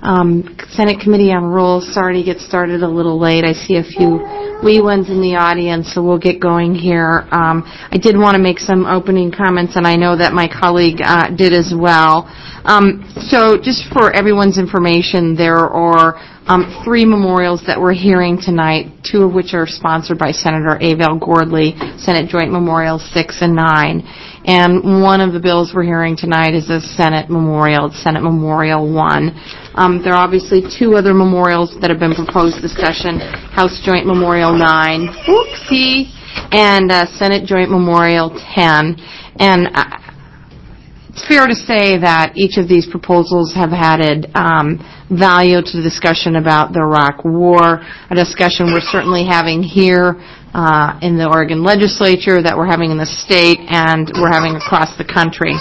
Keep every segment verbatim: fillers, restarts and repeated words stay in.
Um, Senate Committee on Rules, sorry to get started a little late. I see a few wee ones in the audience, so we'll get going here. Um, I did want to make some opening comments, and I know that my colleague uh, did as well. Um, so just for everyone's information, there are um, three memorials that we're hearing tonight, two of which are sponsored by Senator Avell Gordley, Senate Joint Memorials six and nine. And one of the bills we're hearing tonight is a Senate memorial, it's Senate Memorial one. Um, there are obviously two other memorials that have been proposed this session, House Joint Memorial nine, whoopsie, and uh, Senate Joint Memorial ten. And uh, it's fair to say that each of these proposals have added um, value to the discussion about the Iraq War, a discussion we're certainly having here uh, in the Oregon legislature, that we're having in the state, and we're having across the country.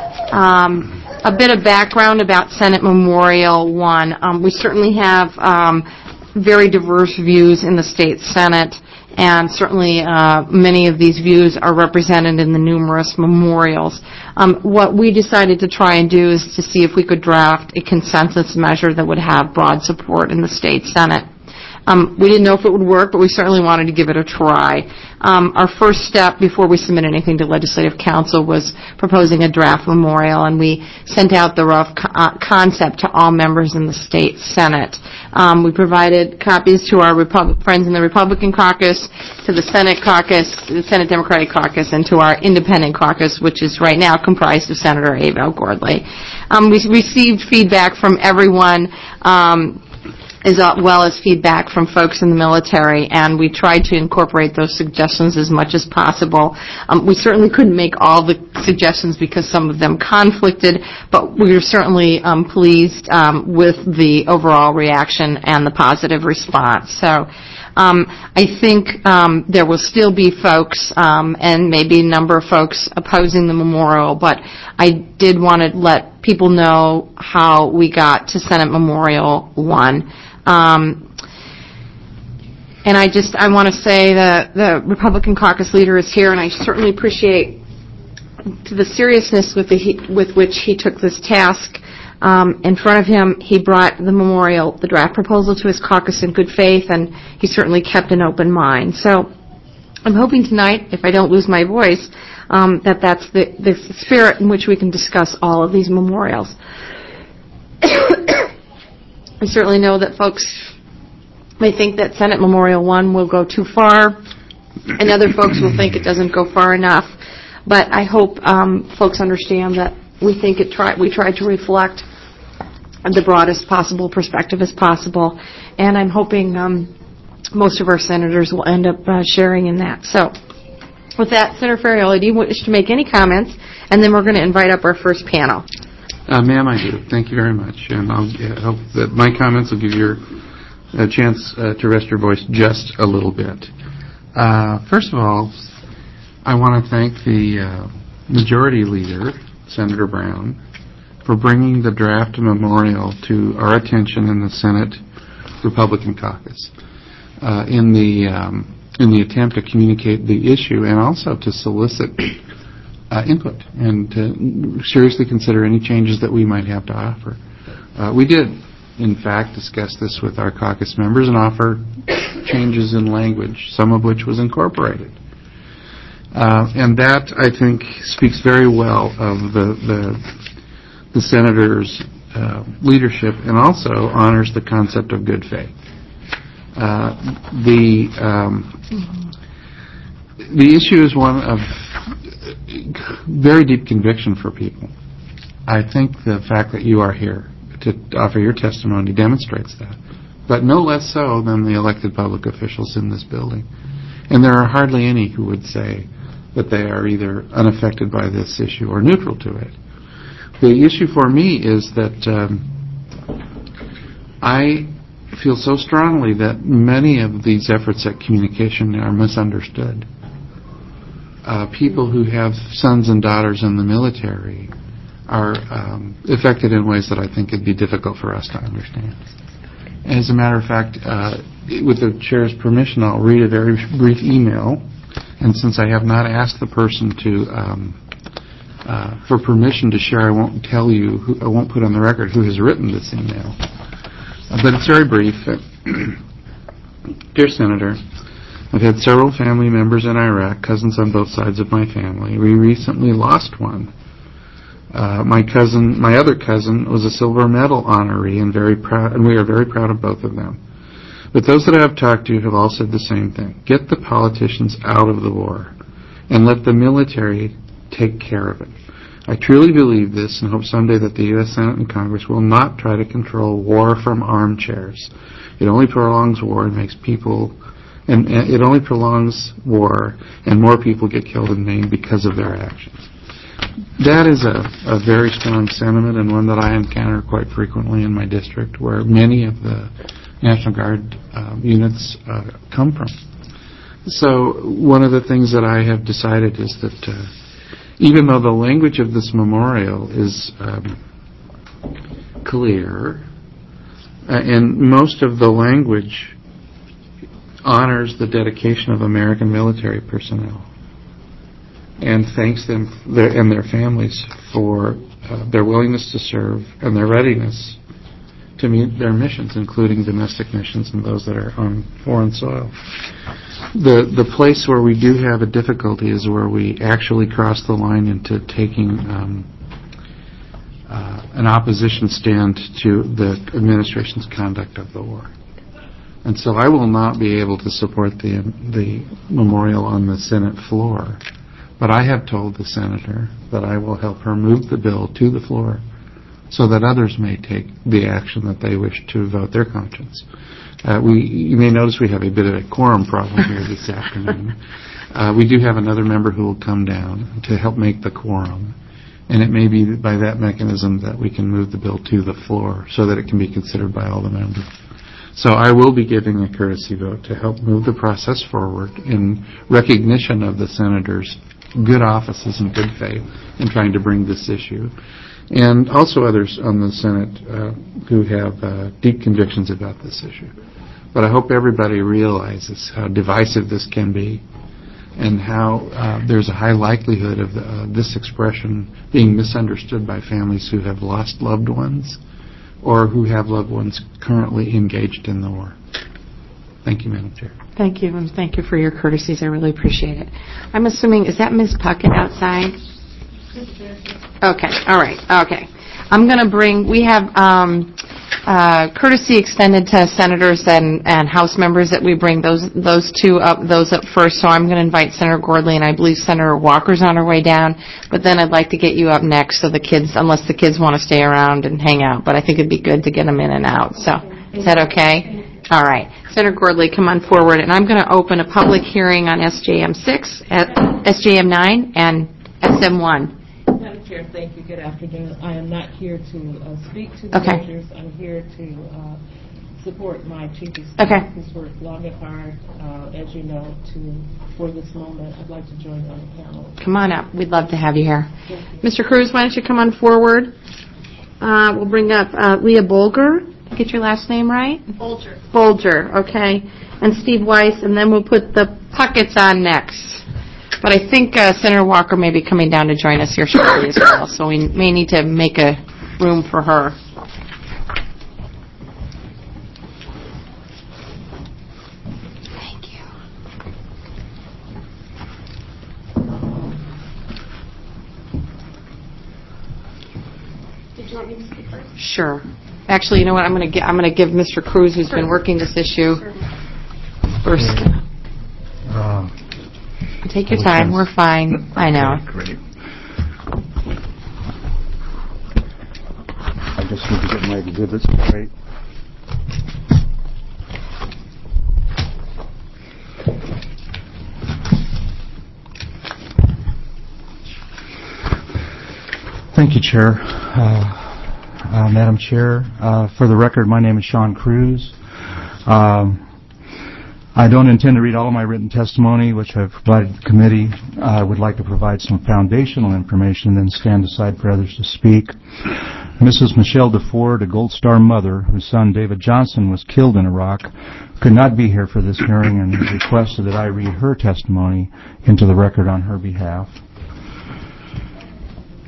Um, a bit of background about Senate Memorial one. Um, we certainly have um, very diverse views in the state Senate, and certainly uh, many of these views are represented in the numerous memorials. Um, what we decided to try and do is to see if we could draft a consensus measure that would have broad support in the state Senate. Um, we didn't know if it would work, but we certainly wanted to give it a try. Um, our first step before we submit anything to Legislative Council was proposing a draft memorial, and we sent out the rough co- uh, concept to all members in the state Senate. Um, we provided copies to our Repub- friends in the Republican caucus, to the Senate caucus, the Senate Democratic caucus, and to our independent caucus, which is right now comprised of Senator Avell Gordley. Um, we received feedback from everyone, um, as well as feedback from folks in the military, and we tried to incorporate those suggestions as much as possible. Um, we certainly couldn't make all the suggestions because some of them conflicted, but we were certainly um, pleased um, with the overall reaction and the positive response. So um, I think um, there will still be folks, um, and maybe a number of folks opposing the memorial, but I did want to let people know how we got to Senate Memorial one. Um, and I just, I want to say that the Republican caucus leader is here, and I certainly appreciate the seriousness with, the, he, with which he took this task. Um, in front of him, he brought the memorial, the draft proposal, to his caucus in good faith, and he certainly kept an open mind. So I'm hoping tonight, if I don't lose my voice, um, that that's the, the spirit in which we can discuss all of these memorials. I certainly know that folks may think that Senate Memorial one will go too far, and other folks will think it doesn't go far enough. But I hope um, folks understand that we think it try, we tried to reflect the broadest possible perspective as possible, and I'm hoping um, most of our senators will end up uh, sharing in that. So with that, Senator Ferrielli, do you wish to make any comments? And then we're going to invite up our first panel. Uh, ma'am, I do. Thank you very much. And I'll uh, hope that my comments will give you a chance uh, to rest your voice just a little bit. Uh, first of all, I want to thank the uh, Majority Leader, Senator Brown, for bringing the draft memorial to our attention in the Senate Republican caucus uh, in the um, in the attempt to communicate the issue and also to solicit Uh, input and to seriously consider any changes that we might have to offer. Uh, we did, in fact, discuss this with our caucus members and offer changes in language, some of which was incorporated. Uh, and that, I think, speaks very well of the the, the senator's uh, leadership and also honors the concept of good faith. Uh, the um, the issue is one of very deep conviction for people. I think the fact that you are here to offer your testimony demonstrates that, but no less so than the elected public officials in this building. And there are hardly any who would say that they are either unaffected by this issue or neutral to it. The issue for me is that um, I feel so strongly that many of these efforts at communication are misunderstood. Uh, people who have sons and daughters in the military are um, affected in ways that I think it'd be difficult for us to understand. As a matter of fact, uh, with the chair's permission, I'll read a very brief email. And since I have not asked the person to um, uh, for permission to share, I won't tell you, who, I won't put on the record who has written this email. Uh, but it's very brief. Dear Senator, I've had several family members in Iraq, cousins on both sides of my family. We recently lost one. Uh, my cousin, my other cousin, was a silver medal honoree, and very proud, and we are very proud of both of them. But those that I have talked to have all said the same thing: get the politicians out of the war, and let the military take care of it. I truly believe this, and hope someday that the U S Senate and Congress will not try to control war from armchairs. It only prolongs war and makes people, and, and it only prolongs war, and more people get killed and maimed because of their actions. That is a, a very strong sentiment, and one that I encounter quite frequently in my district, where many of the National Guard um, units uh, come from. So one of the things that I have decided is that uh, even though the language of this memorial is um, clear, uh, and most of the language honors the dedication of American military personnel and thanks them their, and their families for uh, their willingness to serve and their readiness to meet their missions, including domestic missions and those that are on foreign soil. The the place where we do have a difficulty is where we actually cross the line into taking um, uh, an opposition stand to the administration's conduct of the war. And so I will not be able to support the the memorial on the Senate floor, but I have told the senator that I will help her move the bill to the floor so that others may take the action that they wish to vote their conscience. Uh, we, you may notice we have a bit of a quorum problem here this afternoon. Uh, we do have another member who will come down to help make the quorum, and it may be by that mechanism that we can move the bill to the floor so that it can be considered by all the members. So I will be giving a courtesy vote to help move the process forward in recognition of the senator's good offices and good faith in trying to bring this issue, and also others on the Senate uh, who have uh, deep convictions about this issue. But I hope everybody realizes how divisive this can be and how uh, there's a high likelihood of uh, this expression being misunderstood by families who have lost loved ones or who have loved ones currently engaged in the war. Thank you, Madam Chair. Thank you, and thank you for your courtesies. I really appreciate it. I'm assuming, is that Miz Puckett outside? Okay, all right, okay. I'm going to bring, we have um, uh, courtesy extended to senators and, and House members that we bring those those two up, those up first. So I'm going to invite Senator Gordley, and I believe Senator Walker's on her way down. But then I'd like to get you up next, so the kids, unless the kids want to stay around and hang out. But I think it'd be good to get them in and out. So is that okay? All right. Senator Gordley, come on forward, and I'm going to open a public hearing on S J M six, S J M nine, and S M one. Madam Chair, thank you. Good afternoon. I am not here to uh, speak to the Okay. measures. I'm here to uh, support my chief of staff, Okay. who's worked long and hard, uh, as you know, to for this moment. I'd like to join on the panel. Come on up. We'd love to have you here. Thank you. Mister Cruz, why don't you come on forward? Uh, we'll bring up uh, Leah Bolger. Did I get your last name right? Bolger. Bolger, okay. And Steve Weiss, and then we'll put the Pucketts on next. But I think uh, Senator Walker may be coming down to join us here shortly as well, so we may need to make a room for her. Thank you. Did you want me to speak first? Sure. Actually, you know what? I'm going to I'm going to give Mister Cruz, who's been working this issue, first. Uh, Take your time. We're fine. I know. Great. I just need to get my exhibits right. Thank you, Chair. Uh, uh, Madam Chair, uh, for the record, my name is Sean Cruz. Um, I don't intend to read all of my written testimony, which I've provided to the committee. I would like to provide some foundational information and then stand aside for others to speak. Missus Michelle DeFord, a Gold Star mother whose son David Johnson was killed in Iraq, could not be here for this hearing and has requested that I read her testimony into the record on her behalf.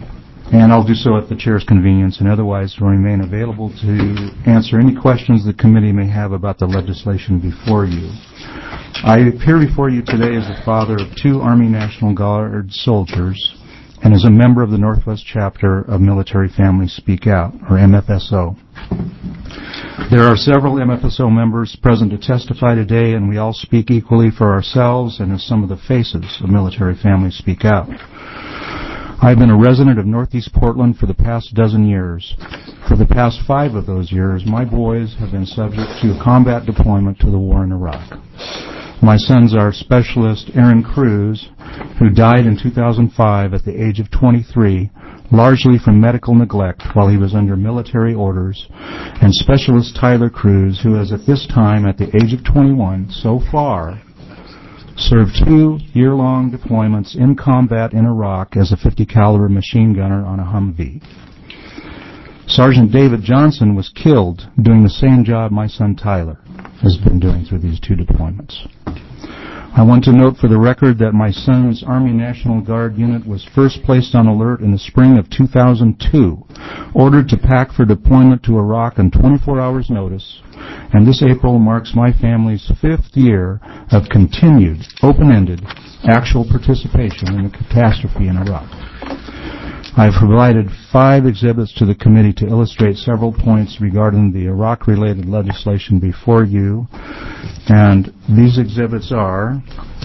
and I'll do so at the chair's convenience, and otherwise will remain available to answer any questions the committee may have about the legislation before you. I appear before you today as the father of two Army National Guard soldiers and as a member of the Northwest Chapter of Military Families Speak Out, or M F S O. There are several M F S O members present to testify today, and we all speak equally for ourselves and as some of the faces of Military Families Speak Out. I've been a resident of Northeast Portland for the past dozen years. For the past five of those years, my boys have been subject to a combat deployment to the war in Iraq. My sons are Specialist Aaron Cruz, who died in two thousand five at the age of twenty-three, largely from medical neglect while he was under military orders, and Specialist Tyler Cruz, who is at this time, at the age of twenty-one, so far, served two year-long deployments in combat in Iraq as a fifty caliber machine gunner on a Humvee. Sergeant David Johnson was killed doing the same job my son Tyler has been doing through these two deployments. I want to note for the record that my son's Army National Guard unit was first placed on alert in the spring of two thousand two, ordered to pack for deployment to Iraq on twenty-four hours notice, and this April marks my family's fifth year of continued, open-ended, actual participation in the catastrophe in Iraq. I've provided five exhibits to the committee to illustrate several points regarding the Iraq-related legislation before you, and these exhibits are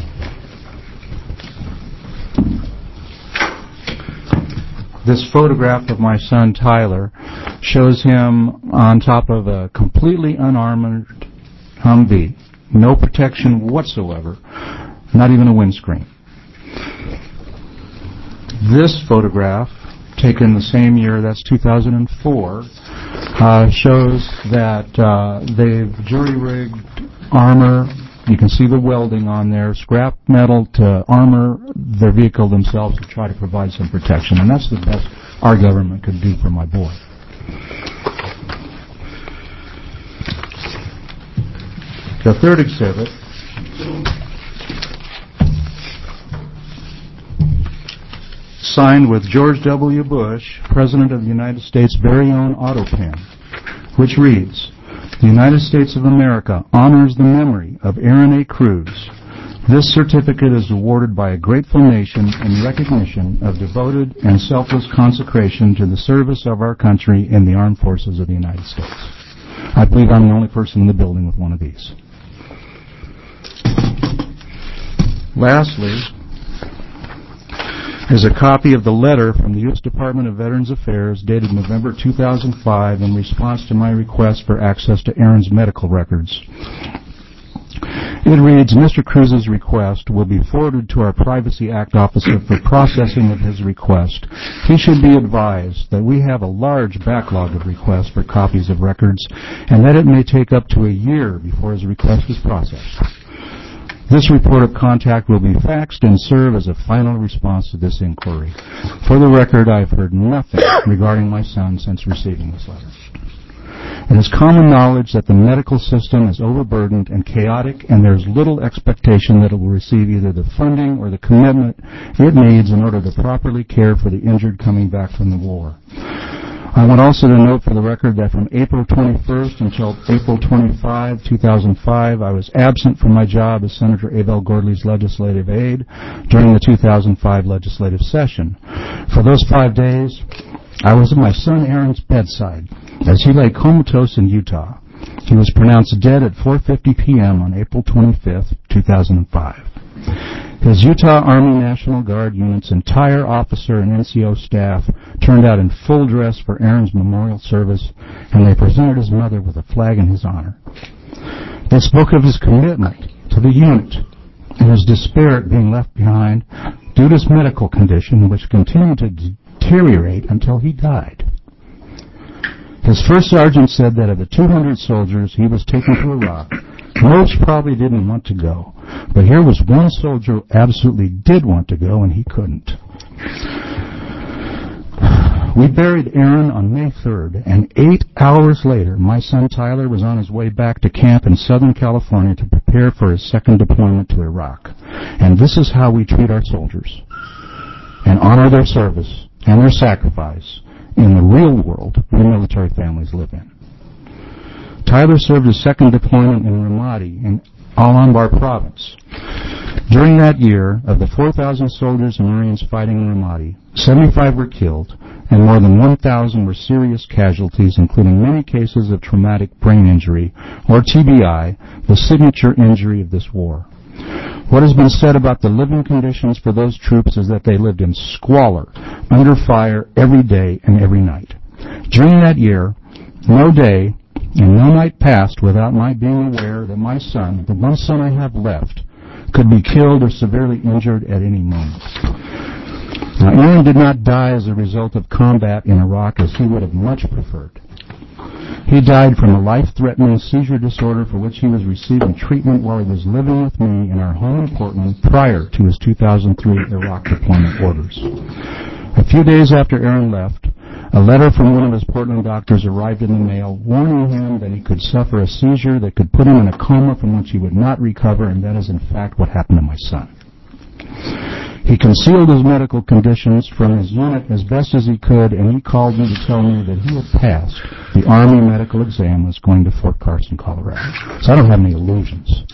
this photograph of my son Tyler shows him on top of a completely unarmored Humvee, no protection whatsoever, not even a windscreen. This photograph, taken the same year, that's two thousand four, uh, shows that uh, they've jury-rigged armor. You can see the welding on there, scrap metal to armor their vehicle themselves to try to provide some protection. And that's the best our government could do for my boy. The third exhibit signed with George W. Bush, President of the United States' very own auto pen, which reads, "The United States of America honors the memory of Aaron A. Cruz. This certificate is awarded by a grateful nation in recognition of devoted and selfless consecration to the service of our country in the armed forces of the United States." I believe I'm the only person in the building with one of these. Lastly, is a copy of the letter from the U S Department of Veterans Affairs dated November two thousand five in response to my request for access to Aaron's medical records. It reads, "Mister Cruz's request will be forwarded to our Privacy Act officer for processing of his request. He should be advised that we have a large backlog of requests for copies of records and that it may take up to a year before his request is processed. This report of contact will be faxed and serve as a final response to this inquiry. For the record, I have heard nothing regarding my son since receiving this letter. It is common knowledge that the medical system is overburdened and chaotic, and there is little expectation that it will receive either the funding or the commitment it needs in order to properly care for the injured coming back from the war. I want also to note for the record that from April twenty-first until April twenty-fifth, two thousand five, I was absent from my job as Senator Abel Gordley's legislative aide during the two thousand five legislative session. For those five days, I was at my son Aaron's bedside as he lay comatose in Utah. He was pronounced dead at four fifty p.m. on April twenty-fifth, two thousand five. His Utah Army National Guard unit's entire officer and N C O staff turned out in full dress for Aaron's memorial service, and they presented his mother with a flag in his honor. They spoke of his commitment to the unit and his despair at being left behind due to his medical condition, which continued to deteriorate until he died. His first sergeant said that of the two hundred soldiers he was taking to Iraq, most probably didn't want to go. But here was one soldier who absolutely did want to go, and he couldn't. We buried Aaron on May third, and eight hours later, my son Tyler was on his way back to camp in Southern California to prepare for his second deployment to Iraq. And this is how we treat our soldiers and honor their service and their sacrifice in the real world we military families live in. Tyler served his second deployment in Ramadi in Al-Anbar province. During that year, of the four thousand soldiers and Marines fighting in Ramadi, seventy-five were killed and more than one thousand were serious casualties, including many cases of traumatic brain injury, or T B I, the signature injury of this war. What has been said about the living conditions for those troops is that they lived in squalor, under fire every day and every night. During that year, no day and no night passed without my being aware that my son, the one son I have left, could be killed or severely injured at any moment. Now, Aaron did not die as a result of combat in Iraq as he would have much preferred. He died from a life-threatening seizure disorder for which he was receiving treatment while he was living with me in our home in Portland prior to his two thousand three Iraq deployment orders. A few days after Aaron left, a letter from one of his Portland doctors arrived in the mail warning him that he could suffer a seizure that could put him in a coma from which he would not recover, and that is in fact what happened to my son. He concealed his medical conditions from his unit as best as he could, and he called me to tell me that he had passed the Army medical exam and was going to Fort Carson, Colorado. So I don't have any illusions.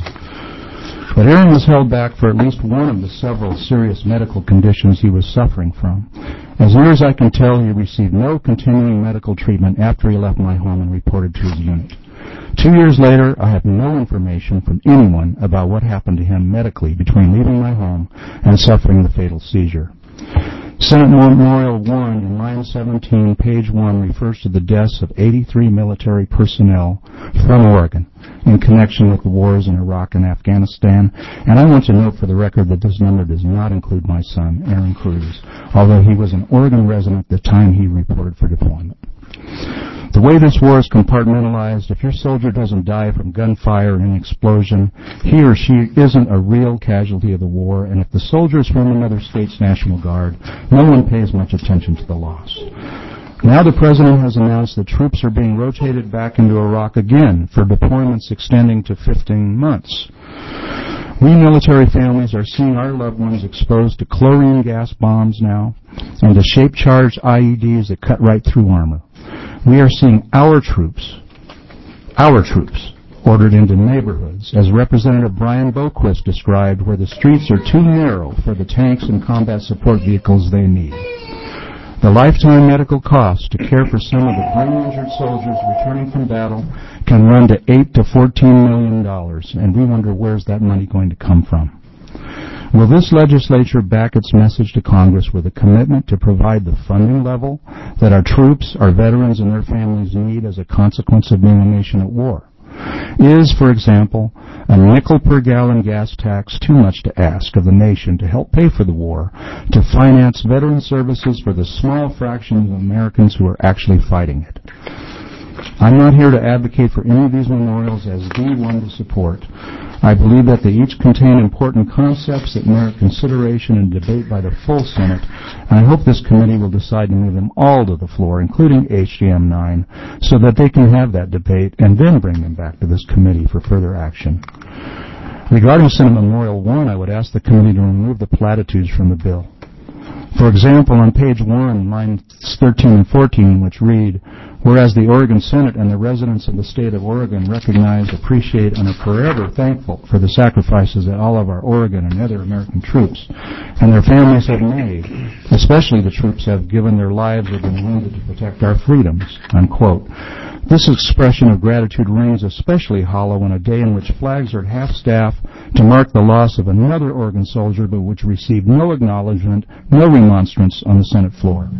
But Aaron was held back for at least one of the several serious medical conditions he was suffering from. As near as I can tell, he received no continuing medical treatment after he left my home and reported to his unit. Two years later, I have no information from anyone about what happened to him medically between leaving my home and suffering the fatal seizure. Senate Memorial one in line seventeen, page one, refers to the deaths of eighty-three military personnel from Oregon in connection with the wars in Iraq and Afghanistan, and I want to note for the record that this number does not include my son, Aaron Cruz, although he was an Oregon resident at the time he reported for deployment. The way this war is compartmentalized, if your soldier doesn't die from gunfire or an explosion, he or she isn't a real casualty of the war, and if the soldier is from another state's National Guard, no one pays much attention to the loss. Now the President has announced that troops are being rotated back into Iraq again for deployments extending to fifteen months. We military families are seeing our loved ones exposed to chlorine gas bombs now and to shape-charged I E Ds that cut right through armor. We are seeing our troops, our troops, ordered into neighborhoods, as Representative Brian Boquist described, where the streets are too narrow for the tanks and combat support vehicles they need. The lifetime medical cost to care for some of the brain-injured soldiers returning from battle can run to eight to fourteen million dollars, and we wonder where's that money going to come from. Will this legislature back its message to Congress with a commitment to provide the funding level that our troops, our veterans, and their families need as a consequence of being a nation at war? Is, for example, a nickel per gallon gas tax too much to ask of the nation to help pay for the war, to finance veteran services for the small fraction of Americans who are actually fighting it? I'm not here to advocate for any of these memorials as the one to support. I believe that they each contain important concepts that merit consideration and debate by the full Senate, and I hope this committee will decide to move them all to the floor, including H G M nine, so that they can have that debate and then bring them back to this committee for further action. Regarding Senate Memorial one, I would ask the committee to remove the platitudes from the bill. For example, on page one, lines thirteen and fourteen, which read, "Whereas the Oregon Senate and the residents of the state of Oregon recognize, appreciate, and are forever thankful for the sacrifices that all of our Oregon and other American troops and their families have made, especially the troops have given their lives or been wounded to protect our freedoms," unquote. This expression of gratitude rings especially hollow on a day in which flags are at half-staff to mark the loss of another Oregon soldier, but which received no acknowledgement, no remonstrance on the Senate floor.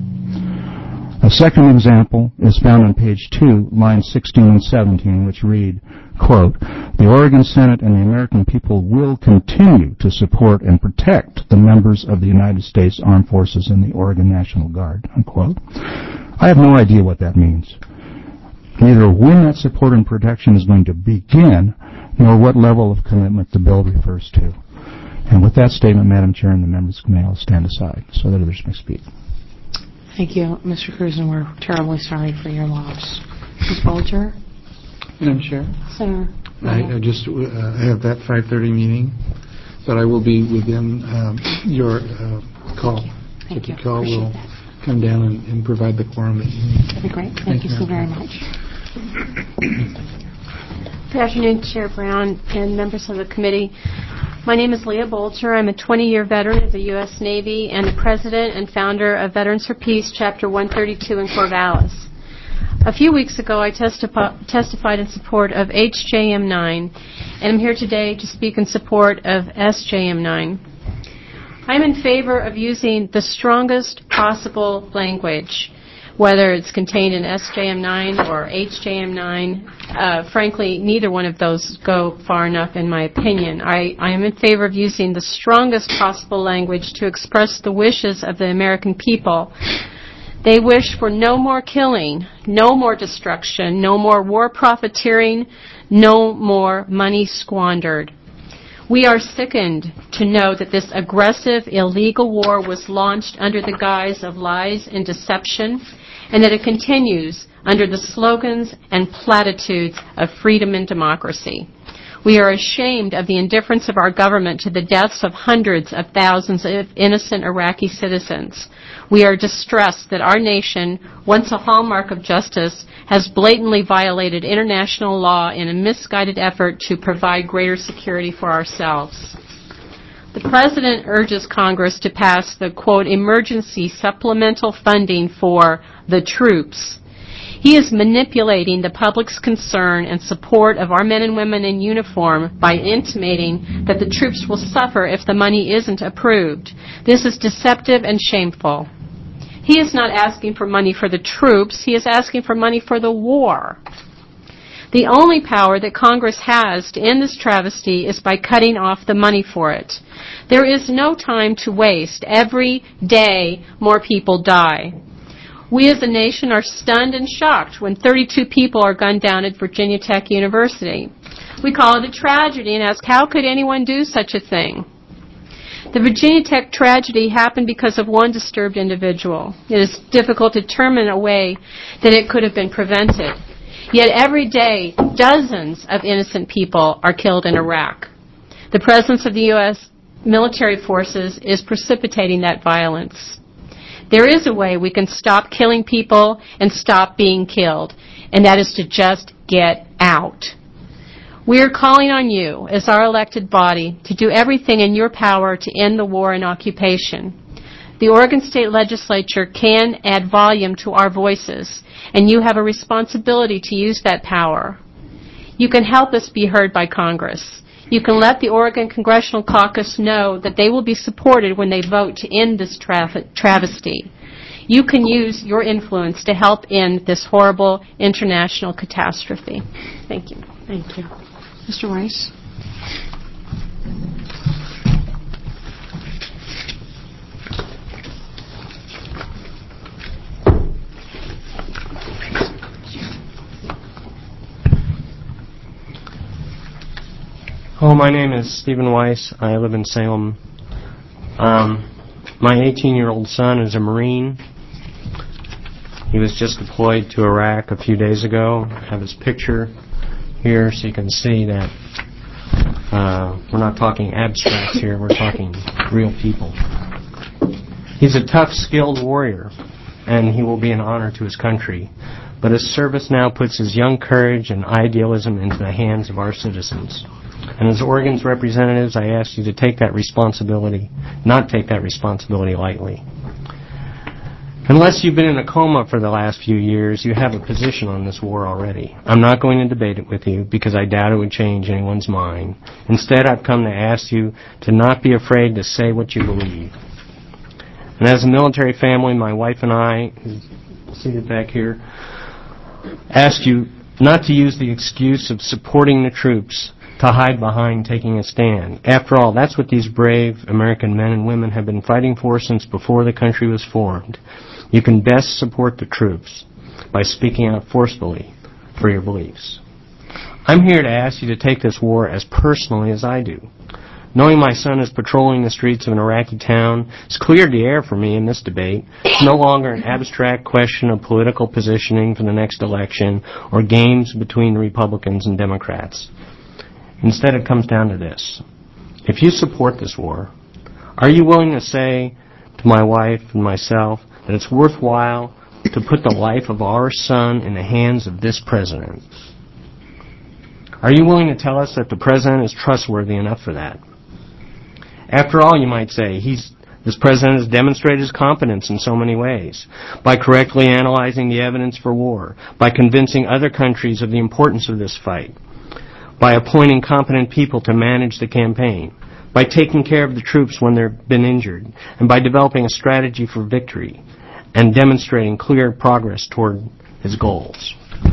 A second example is found on page two, lines sixteen and seventeen, which read, quote, "The Oregon Senate and the American people will continue to support and protect the members of the United States Armed Forces and the Oregon National Guard," unquote. I have no idea what that means. Neither when that support and protection is going to begin, nor what level of commitment the bill refers to. And with that statement, Madam Chair, and the members of the committee, I'll stand aside so that others may speak. Thank you, Mister Cruz, and we're terribly sorry for your loss. Miz Bolger? Madam Chair? Senator? I, I just uh, have that five thirty meeting, but I will be within um, your uh, call. Thank you. Call Appreciate will that. come down and, and provide the quorum that you need. That'd be great. Thank, Thank you so very much. Good afternoon, Chair Brown and members of the committee. My name is Leah Bolger. I'm a twenty-year veteran of the U S Navy and the president and founder of Veterans for Peace, Chapter one thirty-two in Corvallis. A few weeks ago, I testifi- testified in support of H J M nine, and I'm here today to speak in support of S J M nine. I'm in favor of using the strongest possible language, whether it's contained in S J M nine or H J M nine. Uh, frankly, neither one of those go far enough, in my opinion. I, I am in favor of using the strongest possible language to express the wishes of the American people. They wish for no more killing, no more destruction, no more war profiteering, no more money squandered. We are sickened to know that this aggressive, illegal war was launched under the guise of lies and deception, and that it continues under the slogans and platitudes of freedom and democracy. We are ashamed of the indifference of our government to the deaths of hundreds of thousands of innocent Iraqi citizens. We are distressed that our nation, once a hallmark of justice, has blatantly violated international law in a misguided effort to provide greater security for ourselves. The President urges Congress to pass the, quote, emergency supplemental funding for the troops. He is manipulating the public's concern and support of our men and women in uniform by intimating that the troops will suffer if the money isn't approved. This is deceptive and shameful. He is not asking for money for the troops. He is asking for money for the war. The only power that Congress has to end this travesty is by cutting off the money for it. There is no time to waste. Every day, more people die. We as a nation are stunned and shocked when thirty-two people are gunned down at Virginia Tech University. We call it a tragedy and ask, how could anyone do such a thing? The Virginia Tech tragedy happened because of one disturbed individual. It is difficult to determine a way that it could have been prevented. Yet every day, dozens of innocent people are killed in Iraq. The presence of the U S military forces is precipitating that violence. There is a way we can stop killing people and stop being killed, and that is to just get out. We are calling on you, as our elected body, to do everything in your power to end the war and occupation. The Oregon State Legislature can add volume to our voices, and you have a responsibility to use that power. You can help us be heard by Congress. You can let the Oregon Congressional Caucus know that they will be supported when they vote to end this tra- travesty. You can use your influence to help end this horrible international catastrophe. Thank you. Thank you. Mister Weiss? Oh, my name is Stephen Weiss. I live in Salem. Um, my eighteen-year-old son is a Marine. He was just deployed to Iraq a few days ago. I have his picture here so you can see that uh, we're not talking abstracts here. We're talking real people. He's a tough, skilled warrior, and he will be an honor to his country. But his service now puts his young courage and idealism into the hands of our citizens. And as Oregon's representatives, I ask you to take that responsibility, not take that responsibility lightly. Unless you've been in a coma for the last few years, you have a position on this war already. I'm not going to debate it with you because I doubt it would change anyone's mind. Instead, I've come to ask you to not be afraid to say what you believe. And as a military family, my wife and I, seated back here, ask you not to use the excuse of supporting the troops to hide behind taking a stand. After all, that's what these brave American men and women have been fighting for since before the country was formed. You can best support the troops by speaking out forcefully for your beliefs. I'm here to ask you to take this war as personally as I do. Knowing my son is patrolling the streets of an Iraqi town has cleared the air for me in this debate. It's no longer an abstract question of political positioning for the next election or games between Republicans and Democrats. Instead, it comes down to this. If you support this war, are you willing to say to my wife and myself that it's worthwhile to put the life of our son in the hands of this president? Are you willing to tell us that the president is trustworthy enough for that? After all, you might say, he's this president has demonstrated his competence in so many ways, by correctly analyzing the evidence for war, by convincing other countries of the importance of this fight, by appointing competent people to manage the campaign, by taking care of the troops when they've been injured, and by developing a strategy for victory and demonstrating clear progress toward his goals.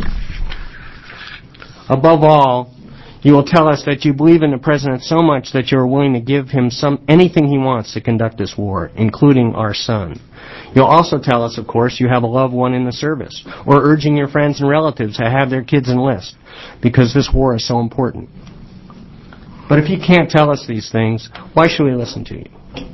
Above all, you will tell us that you believe in the president so much that you are willing to give him some anything he wants to conduct this war, including our son. You'll also tell us, of course, you have a loved one in the service, or urging your friends and relatives to have their kids enlist, because this war is so important. But if you can't tell us these things, why should we listen to you?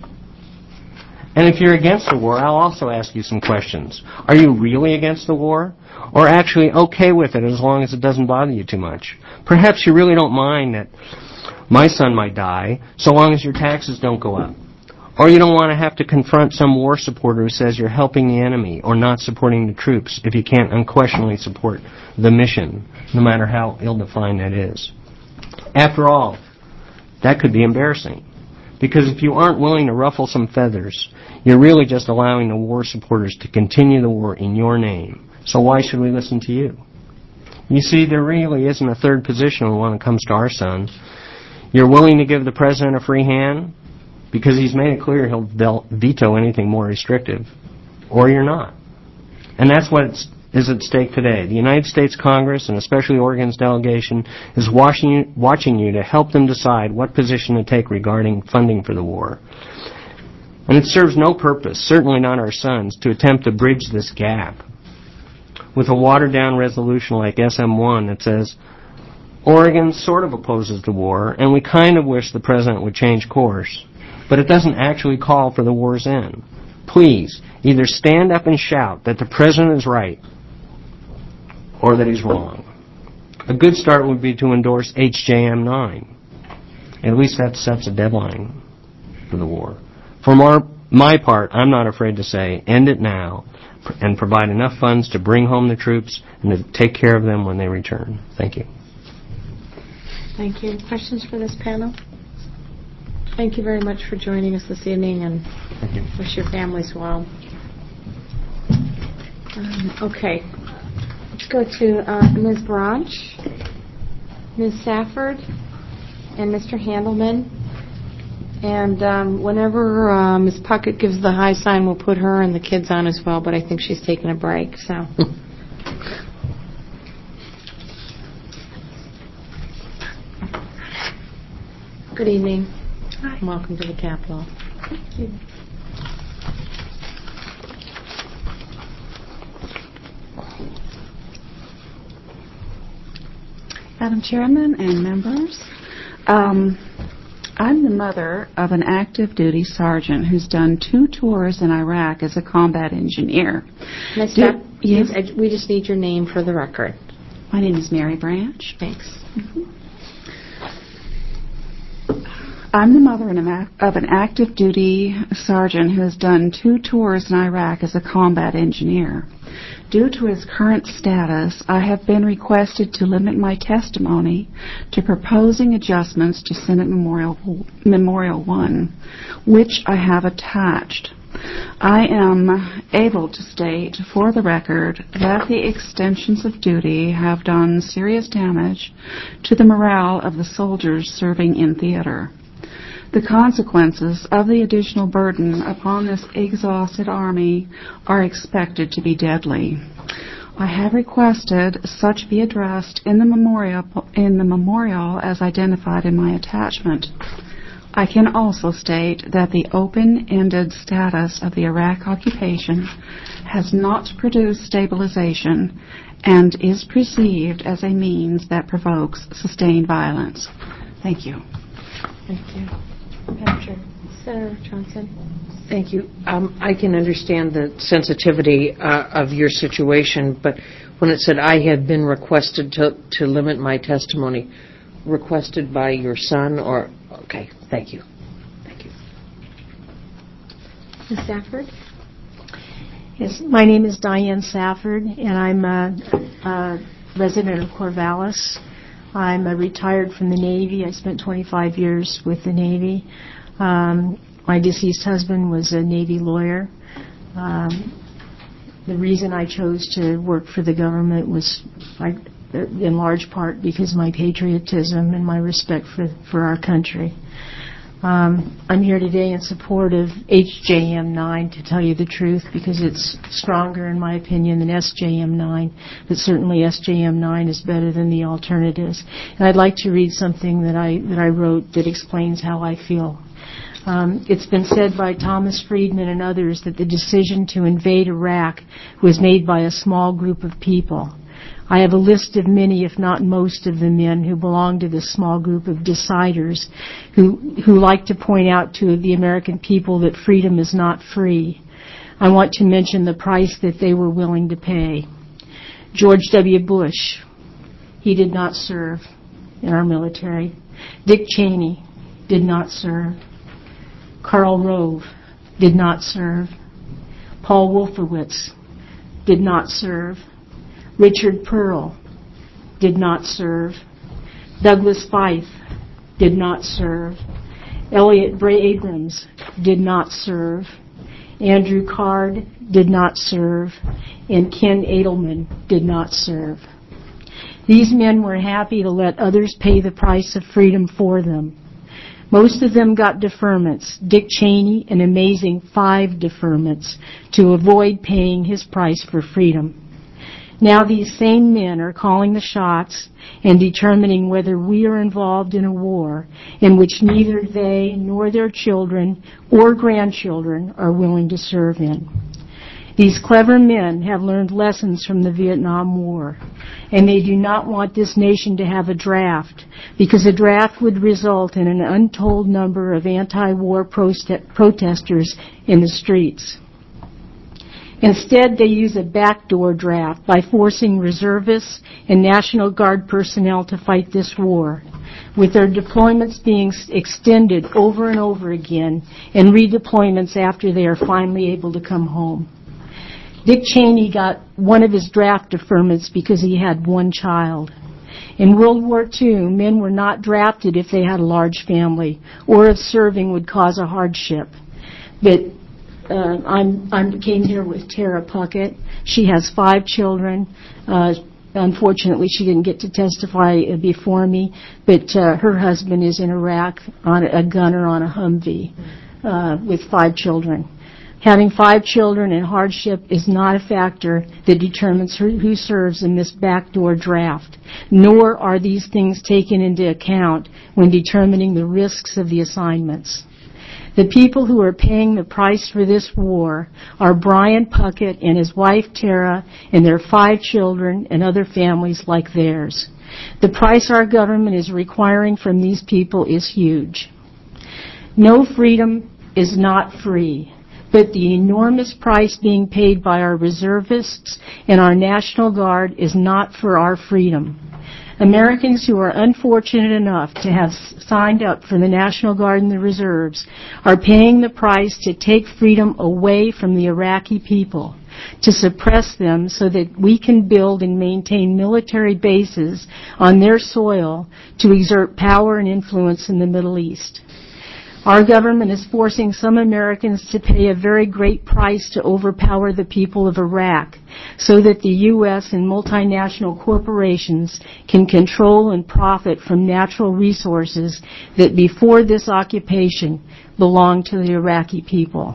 And if you're against the war, I'll also ask you some questions. Are you really against the war? Or actually okay with it as long as it doesn't bother you too much? Perhaps you really don't mind that my son might die, so long as your taxes don't go up. Or you don't want to have to confront some war supporter who says you're helping the enemy or not supporting the troops if you can't unquestionably support the mission, no matter how ill-defined that is. After all, that could be embarrassing. Because if you aren't willing to ruffle some feathers, you're really just allowing the war supporters to continue the war in your name. So why should we listen to you? You see, there really isn't a third position when it comes to our son. You're willing to give the president a free hand because he's made it clear he'll veto anything more restrictive, or you're not. And that's what is at stake today. The United States Congress, and especially Oregon's delegation, is watching you, watching you to help them decide what position to take regarding funding for the war. And it serves no purpose, certainly not our son's, to attempt to bridge this gap with a watered-down resolution like S M one that says, Oregon sort of opposes the war, and we kind of wish the president would change course, but it doesn't actually call for the war's end. Please, either stand up and shout that the president is right, or that he's wrong. A good start would be to endorse H J M nine. At least that sets a deadline for the war. For my, my part, I'm not afraid to say, end it now, and provide enough funds to bring home the troops and to take care of them when they return. Thank you. Thank you. Questions for this panel? Thank you very much for joining us this evening, and Thank you. wish your families well. Um, okay. Let's go to uh, Miz Branch, Miz Safford, and Mister Handelman. And um, whenever uh, Miz Puckett gives the high sign, we'll put her and the kids on as well, but I think she's taking a break, so. Good evening. Hi. And welcome to the Capitol. Thank you. Madam Chairman and members, um, I'm the mother of an active duty sergeant who's done two tours in Iraq as a combat engineer. Miz Do- Sapp- yes? I- we just need your name for the record. My name is Mary Branch. Thanks. I'm the mother of an active duty sergeant who has done two tours in Iraq as a combat engineer. Due to his current status, I have been requested to limit my testimony to proposing adjustments to Senate Memorial, Memorial one, which I have attached. I am able to state for the record that the extensions of duty have done serious damage to the morale of the soldiers serving in theater. The consequences of the additional burden upon this exhausted Army are expected to be deadly. I have requested such be addressed in the memorial, in the memorial as identified in my attachment. I can also state that the open-ended status of the Iraq occupation has not produced stabilization and is perceived as a means that provokes sustained violence. Thank you. Thank you. Madam Chair. Senator Johnson. Thank you. Um, I can understand the sensitivity uh, of your situation, but when it said I had been requested to, to limit my testimony, requested by your son or... Okay, thank you. Thank you. Miz Safford. Yes, my name is Diane Safford, and I'm a, a resident of Corvallis. I'm a retired from the Navy. I spent twenty-five years with the Navy. Um, my deceased husband was a Navy lawyer. Um, the reason I chose to work for the government was, I, in large part, because of my patriotism and my respect for, for our country. Um, I'm here today in support of H J M nine, to tell you the truth, because it's stronger, in my opinion, than S J M nine. But certainly S J M nine is better than the alternatives. And I'd like to read something that I that I wrote that explains how I feel. Um, it's been said by Thomas Friedman and others that the decision to invade Iraq was made by a small group of people. I have a list of many, if not most, of the men who belong to this small group of deciders who, who like to point out to the American people that freedom is not free. I want to mention the price that they were willing to pay. George W. Bush, he did not serve in our military. Dick Cheney did not serve. Karl Rove did not serve. Paul Wolfowitz did not serve. Richard Pearl did not serve. Douglas Feith did not serve. Elliott Bray Abrams did not serve. Andrew Card did not serve. And Ken Edelman did not serve. These men were happy to let others pay the price of freedom for them. Most of them got deferments. Dick Cheney, an amazing five deferments, to avoid paying his price for freedom. Now these same men are calling the shots and determining whether we are involved in a war in which neither they nor their children or grandchildren are willing to serve in. These clever men have learned lessons from the Vietnam War, and they do not want this nation to have a draft, because a draft would result in an untold number of anti-war proste- protesters in the streets. Instead, they use a backdoor draft by forcing reservists and National Guard personnel to fight this war, with their deployments being extended over and over again and redeployments after they are finally able to come home. Dick Cheney got one of his draft deferments because he had one child. In World War Two, men were not drafted if they had a large family or if serving would cause a hardship. But uh, I'm, I came here with Tara Puckett. She has five children. Uh, unfortunately, she didn't get to testify before me, but uh, her husband is in Iraq on a gunner on a Humvee uh, with five children. Having five children and hardship is not a factor that determines who serves in this backdoor draft, nor are these things taken into account when determining the risks of the assignments. The people who are paying the price for this war are Brian Puckett and his wife Tara and their five children and other families like theirs. The price our government is requiring from these people is huge. No freedom is not free, but the enormous price being paid by our reservists and our National Guard is not for our freedom. Americans who are unfortunate enough to have signed up for the National Guard and the reserves are paying the price to take freedom away from the Iraqi people, to suppress them so that we can build and maintain military bases on their soil to exert power and influence in the Middle East. Our government is forcing some Americans to pay a very great price to overpower the people of Iraq so that the U S and multinational corporations can control and profit from natural resources that before this occupation belonged to the Iraqi people.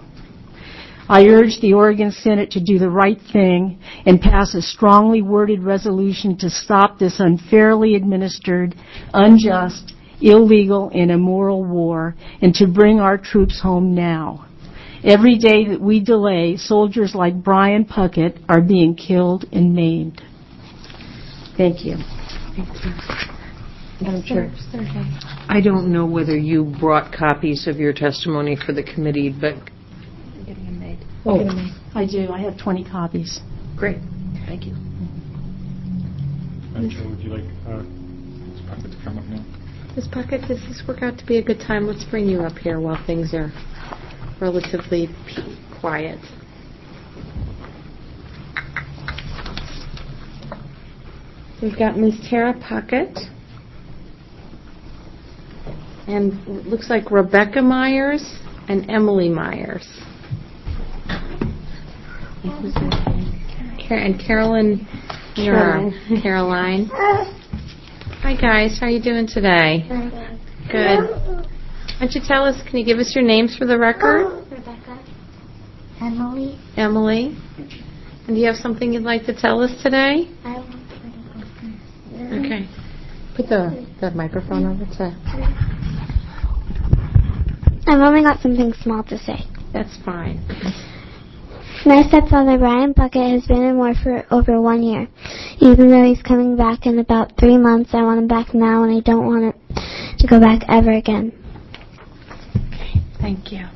I urge the Oregon Senate to do the right thing and pass a strongly worded resolution to stop this unfairly administered, unjust, illegal, and immoral war, and to bring our troops home now. Every day that we delay, soldiers like Brian Puckett are being killed and maimed. Thank you. Madam Chair, I don't know whether you brought copies of your testimony for the committee, but... I'm getting them made. Oh, getting them made. I do. I have twenty copies. Great. Thank you. Madam Chair, would you like uh, Miz Puckett to come up now? Miz Puckett, does this work out to be a good time? Let's bring you up here while things are relatively quiet. We've got Miz Tara Puckett. And it looks like Rebecca Myers and Emily Myers. And Carolyn Muir. Caroline. Hi guys, how are you doing today? Good. Why don't you tell us, can you give us your names for the record? Rebecca. Emily. Emily. And do you have something you'd like to tell us today? I want to put it Okay. Put the, the microphone over to... I've only got something small to say. That's fine. My stepfather, Brian Puckett, has been in war for over one year. Even though he's coming back in about three months, I want him back now, and I don't want it to go back ever again. Okay, thank you.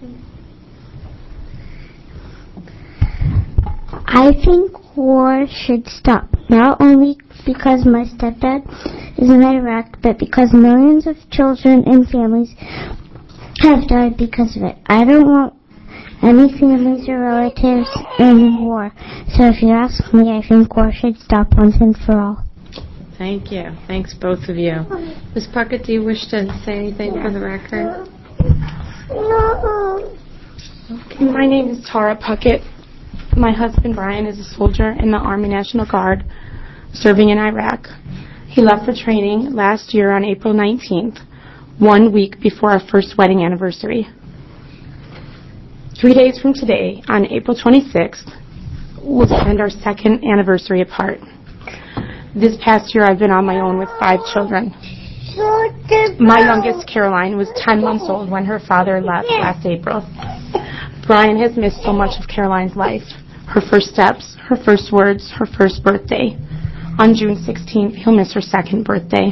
I think war should stop, not only because my stepdad is in Iraq, but because millions of children and families have died because of it. I don't want any families or relatives in war. So if you ask me, I think war should stop once and for all. Thank you. Thanks, both of you. Miz Puckett, do you wish to say anything for the record? No. Okay. My name is Tara Puckett. My husband, Brian, is a soldier in the Army National Guard serving in Iraq. He left for training last year on April nineteenth, one week before our first wedding anniversary. Three days from today, on April twenty-sixth, we'll spend our second anniversary apart. This past year, I've been on my own with five children. My youngest, Caroline, was ten months old when her father left last April. Brian has missed so much of Caroline's life. Her first steps, her first words, her first birthday. On June sixteenth, he'll miss her second birthday.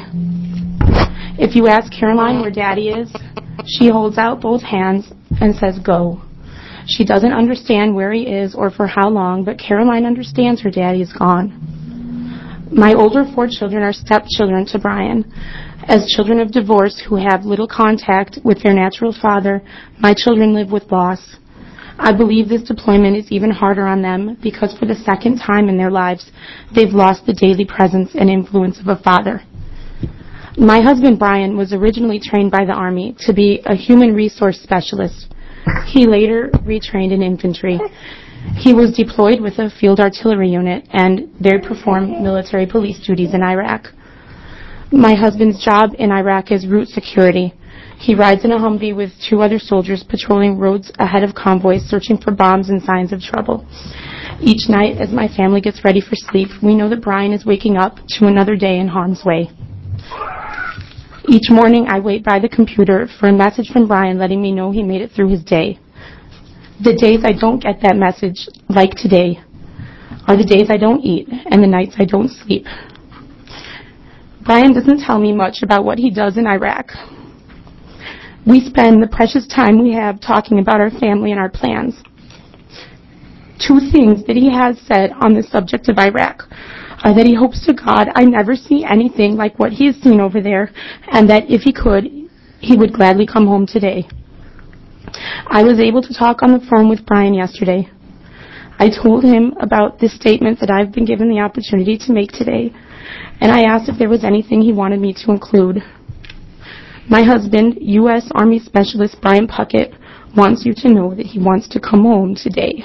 If you ask Caroline where Daddy is, she holds out both hands and says, go. She doesn't understand where he is or for how long, but Caroline understands her daddy is gone. My older four children are stepchildren to Brian. As children of divorce who have little contact with their natural father, my children live with loss. I believe this deployment is even harder on them because for the second time in their lives, they've lost the daily presence and influence of a father. My husband, Brian, was originally trained by the Army to be a human resource specialist. He later retrained in infantry. He was deployed with a field artillery unit, and they performed military police duties in Iraq. My husband's job in Iraq is route security. He rides in a Humvee with two other soldiers patrolling roads ahead of convoys, searching for bombs and signs of trouble. Each night, as my family gets ready for sleep, we know that Brian is waking up to another day in harm's way. Each morning, I wait by the computer for a message from Brian letting me know he made it through his day. The days I don't get that message, like today, are the days I don't eat and the nights I don't sleep. Brian doesn't tell me much about what he does in Iraq. We spend the precious time we have talking about our family and our plans. Two things that he has said on the subject of Iraq are that he hopes to God I never see anything like what he has seen over there, and that if he could, he would gladly come home today. I was able to talk on the phone with Brian yesterday. I told him about this statement that I've been given the opportunity to make today, and I asked if there was anything he wanted me to include. My husband, U S Army Specialist Brian Puckett, wants you to know that he wants to come home today.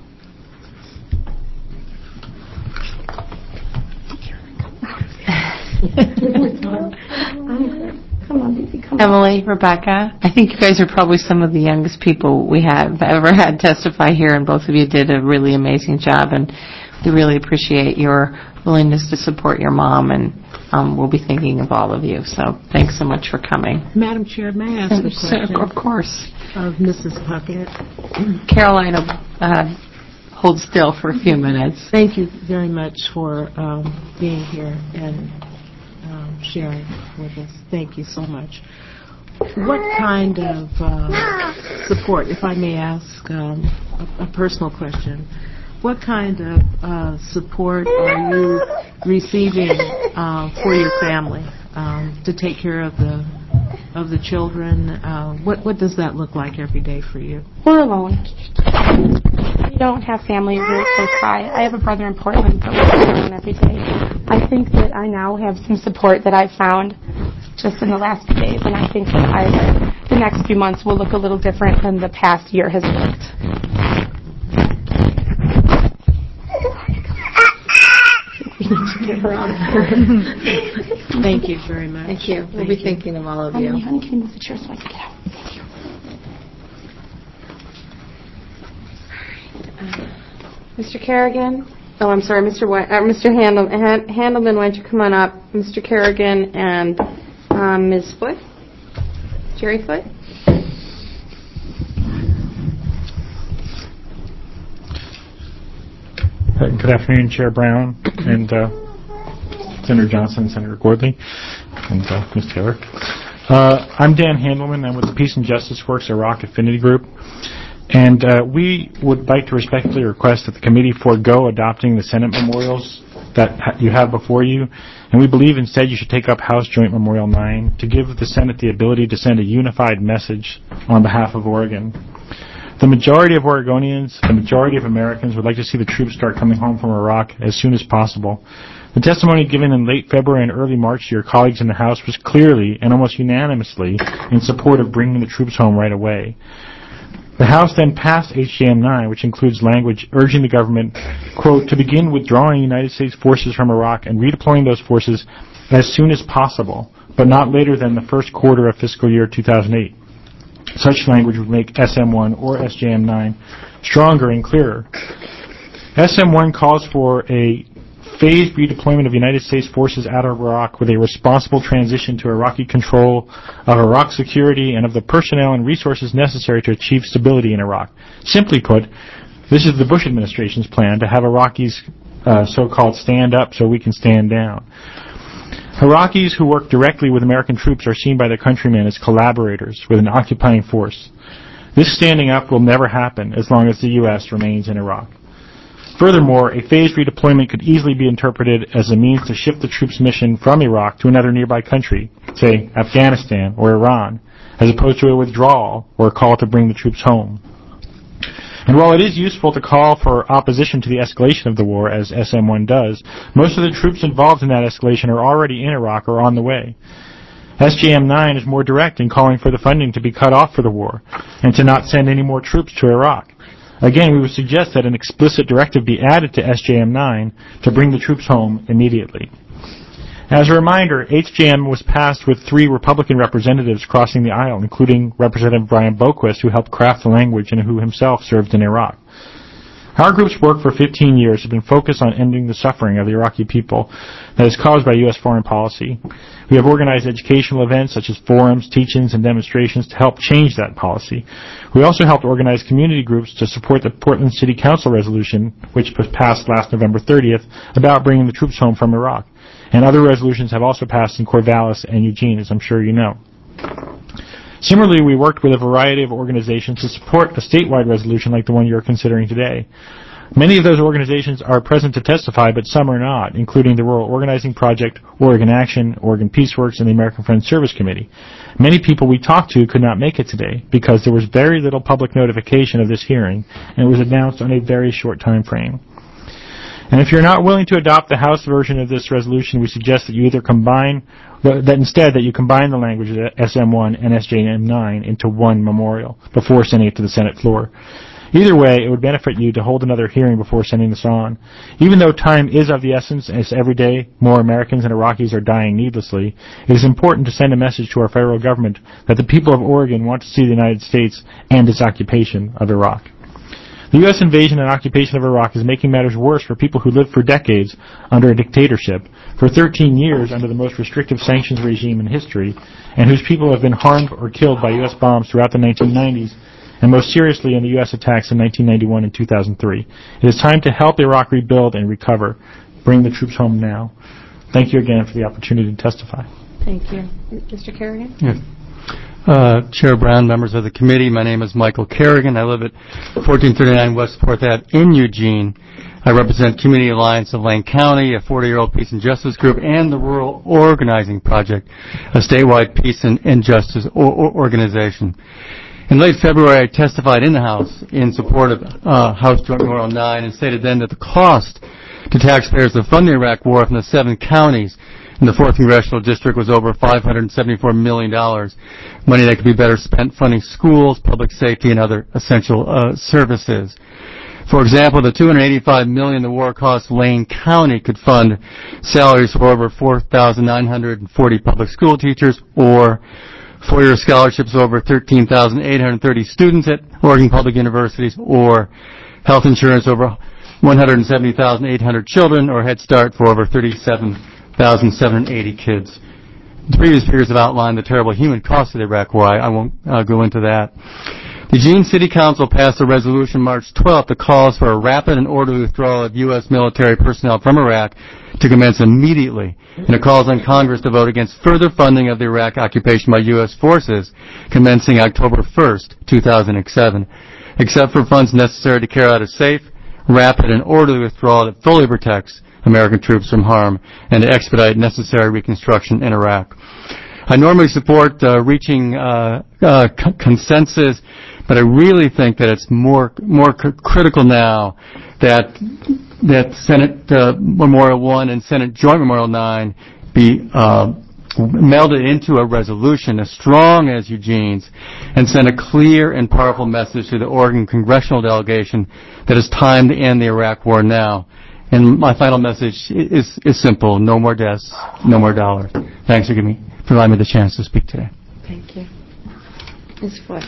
Come on, baby, come on. Emily, Rebecca, I think you guys are probably some of the youngest people we have ever had testify here, and both of you did a really amazing job, and we really appreciate your willingness to support your mom, and um, we'll be thinking of all of you. So thanks so much for coming. Madam Chair, may I ask a question? Of course. Of Missus Puckett. Caroline will uh, hold still for a few minutes. Thank you very much for um, being here and um, sharing with us. Thank you so much. What kind of uh, support, if I may ask um, a, a personal question, what kind of uh, support are you receiving uh, for your family um, to take care of the of the children? Uh, what what does that look like every day for you? We're alone. don't have family very close by. I have a brother in Portland, but we're talking every day. I think that I now have some support that I've found just in the last few days, and I think that I, the next few months will look a little different than the past year has looked. Thank you very much. Thank you. We'll be thinking of all of you. Honey, honey, can you move the chair so I can get out? Thank you. Mister Kerrigan? Oh, I'm sorry, Mister White, uh, Mister Handel, Han- Handelman, why don't you come on up? Mister Kerrigan and um, Miz Foote? Jerry Foote? Good afternoon, Chair Brown and uh, Senator Johnson and Senator Gordley and uh, Miz Taylor. Uh, I'm Dan Handelman. I'm with the Peace and Justice Works Iraq Affinity Group. And uh, we would like to respectfully request that the committee forego adopting the Senate memorials that ha- you have before you. And we believe instead you should take up House Joint Memorial nine to give the Senate the ability to send a unified message on behalf of Oregon. The majority of Oregonians, the majority of Americans would like to see the troops start coming home from Iraq as soon as possible. The testimony given in late February and early March to your colleagues in the House was clearly and almost unanimously in support of bringing the troops home right away. The House then passed H J M nine, which includes language urging the government, quote, to begin withdrawing United States forces from Iraq and redeploying those forces as soon as possible, but not later than the first quarter of fiscal year two thousand eight. Such language would make S M one or S J M nine stronger and clearer. S M one calls for a phased redeployment of United States forces out of Iraq with a responsible transition to Iraqi control of Iraq security and of the personnel and resources necessary to achieve stability in Iraq. Simply put, this is the Bush administration's plan to have Iraqis uh, so-called stand up so we can stand down. Iraqis who work directly with American troops are seen by their countrymen as collaborators with an occupying force. This standing up will never happen as long as the U S remains in Iraq. Furthermore, a phased redeployment could easily be interpreted as a means to shift the troops' mission from Iraq to another nearby country, say Afghanistan or Iran, as opposed to a withdrawal or a call to bring the troops home. And while it is useful to call for opposition to the escalation of the war, as S M one does, most of the troops involved in that escalation are already in Iraq or on the way. S J M nine is more direct in calling for the funding to be cut off for the war and to not send any more troops to Iraq. Again, we would suggest that an explicit directive be added to S J M nine to bring the troops home immediately. As a reminder, H J M was passed with three Republican representatives crossing the aisle, including Representative Brian Boquist, who helped craft the language and who himself served in Iraq. Our group's work for fifteen years has been focused on ending the suffering of the Iraqi people that is caused by U S foreign policy. We have organized educational events such as forums, teach-ins, and demonstrations to help change that policy. We also helped organize community groups to support the Portland City Council resolution, which was passed last November thirtieth, about bringing the troops home from Iraq. And other resolutions have also passed in Corvallis and Eugene, as I'm sure you know. Similarly, we worked with a variety of organizations to support a statewide resolution like the one you're considering today. Many of those organizations are present to testify, but some are not, including the Rural Organizing Project, Oregon Action, Oregon Peaceworks, and the American Friends Service Committee. Many people we talked to could not make it today because there was very little public notification of this hearing, and it was announced on a very short time frame. And if you're not willing to adopt the House version of this resolution, we suggest that you either combine, that instead that you combine the language of S M one and S J M nine into one memorial before sending it to the Senate floor. Either way, it would benefit you to hold another hearing before sending this on. Even though time is of the essence, as every day more Americans and Iraqis are dying needlessly, it is important to send a message to our federal government that the people of Oregon want to see the United States end its occupation of Iraq. The U S invasion and occupation of Iraq is making matters worse for people who lived for decades under a dictatorship, for thirteen years under the most restrictive sanctions regime in history, and whose people have been harmed or killed by U S bombs throughout the nineteen nineties, and most seriously in the U S attacks in nineteen ninety-one and two thousand three. It is time to help Iraq rebuild and recover. Bring the troops home now. Thank you again for the opportunity to testify. Thank you. Mister Kerrigan? Yes. Uh, Chair Brown, members of the committee, my name is Michael Kerrigan. I live at fourteen thirty-nine West fourth Avenue in Eugene. I represent Community Alliance of Lane County, a forty-year-old peace and justice group, and the Rural Organizing Project, a statewide peace and, and justice or, or organization. In late February, I testified in the House in support of uh, House Joint Memorial nine and stated then that the cost to taxpayers to fund the Iraq War from the seven counties in the fourth Congressional District was over five hundred seventy-four million dollars, money that could be better spent funding schools, public safety, and other essential uh, services. For example, the two hundred eighty-five million dollars the war cost Lane County could fund salaries for over four thousand nine hundred forty public school teachers, or four-year scholarships of over thirteen thousand eight hundred thirty students at Oregon Public Universities, or health insurance over one hundred seventy thousand eight hundred children, or Head Start for over thirty-seven thousand seven hundred eighty kids. The previous figures have outlined the terrible human cost of the Iraq War. I, I won't uh, go into that. The Eugene City Council passed a resolution March twelfth that calls for a rapid and orderly withdrawal of U S military personnel from Iraq to commence immediately, and it calls on Congress to vote against further funding of the Iraq occupation by U S forces commencing October first, two thousand seven, except for funds necessary to carry out a safe, rapid, and orderly withdrawal that fully protects American troops from harm and to expedite necessary reconstruction in Iraq. I normally support uh, reaching uh, uh, c- consensus, but I really think that it's more more c- critical now that that Senate uh, Memorial one and Senate Joint Memorial nine be uh, melded into a resolution as strong as Eugene's and send a clear and powerful message to the Oregon congressional delegation that it's time to end the Iraq War now. And my final message is, is simple: no more deaths, no more dollars. Thanks for giving me, for allowing me the chance to speak today. Thank you. Miz Foote.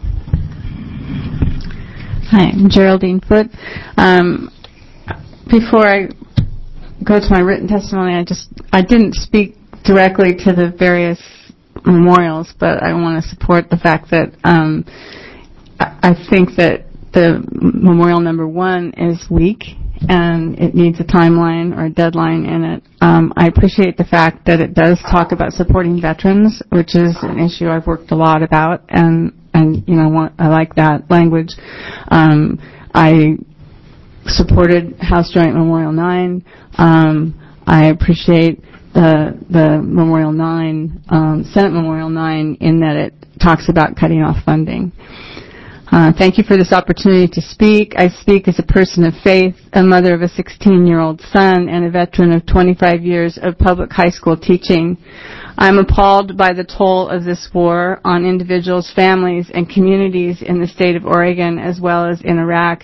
Hi, I'm Geraldine Foote. Um, before I go to my written testimony, I just I didn't speak directly to the various memorials, but I want to support the fact that um, I, I think that the memorial number one is weak, and it needs a timeline or a deadline in it. Um, I appreciate the fact that it does talk about supporting veterans, which is an issue I've worked a lot about, and, and you know, want, I like that language. Um, I supported House Joint Memorial nine. Um, I appreciate the, the Memorial nine, um, Senate Memorial nine, in that it talks about cutting off funding. Uh, thank you for this opportunity to speak. I speak as a person of faith, a mother of a sixteen-year-old son, and a veteran of twenty-five years of public high school teaching. I'm appalled by the toll of this war on individuals, families, and communities in the state of Oregon as well as in Iraq.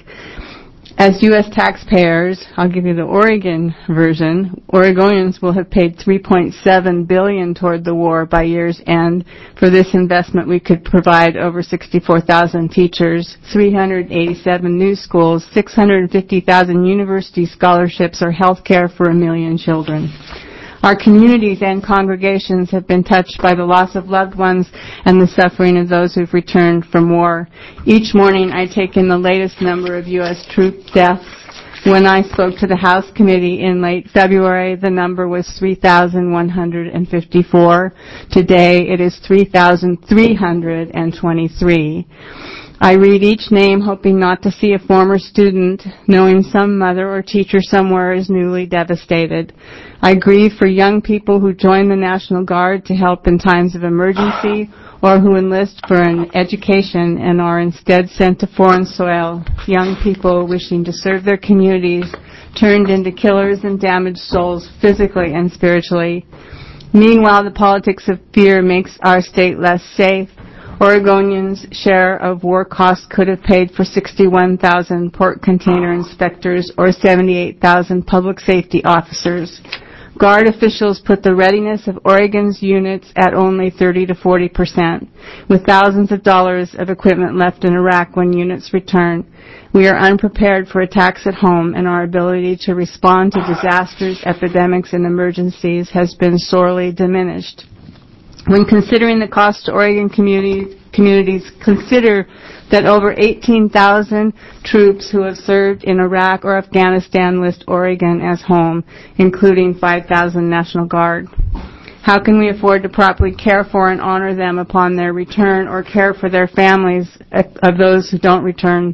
As U S taxpayers, I'll give you the Oregon version, Oregonians will have paid three point seven billion dollars toward the war by year's end. For this investment, we could provide over sixty-four thousand teachers, three hundred eighty-seven new schools, six hundred fifty thousand university scholarships, or health care for a million children. Our communities and congregations have been touched by the loss of loved ones and the suffering of those who've returned from war. Each morning I take in the latest number of U S troop deaths. When I spoke to the House Committee in late February, the number was three thousand one hundred fifty-four. Today it is three thousand three hundred twenty-three. I read each name hoping not to see a former student, knowing some mother or teacher somewhere is newly devastated. I grieve for young people who join the National Guard to help in times of emergency or who enlist for an education and are instead sent to foreign soil, young people wishing to serve their communities, turned into killers and damaged souls physically and spiritually. Meanwhile, the politics of fear makes our state less safe. Oregonians' share of war costs could have paid for sixty-one thousand port container inspectors or seventy-eight thousand public safety officers. Guard officials put the readiness of Oregon's units at only thirty to forty percent, with thousands of dollars of equipment left in Iraq when units return. We are unprepared for attacks at home, and our ability to respond to disasters, epidemics, and emergencies has been sorely diminished. When considering the cost to Oregon community, communities, consider that over eighteen thousand troops who have served in Iraq or Afghanistan list Oregon as home, including five thousand National Guard. How can we afford to properly care for and honor them upon their return, or care for their families of those who don't return?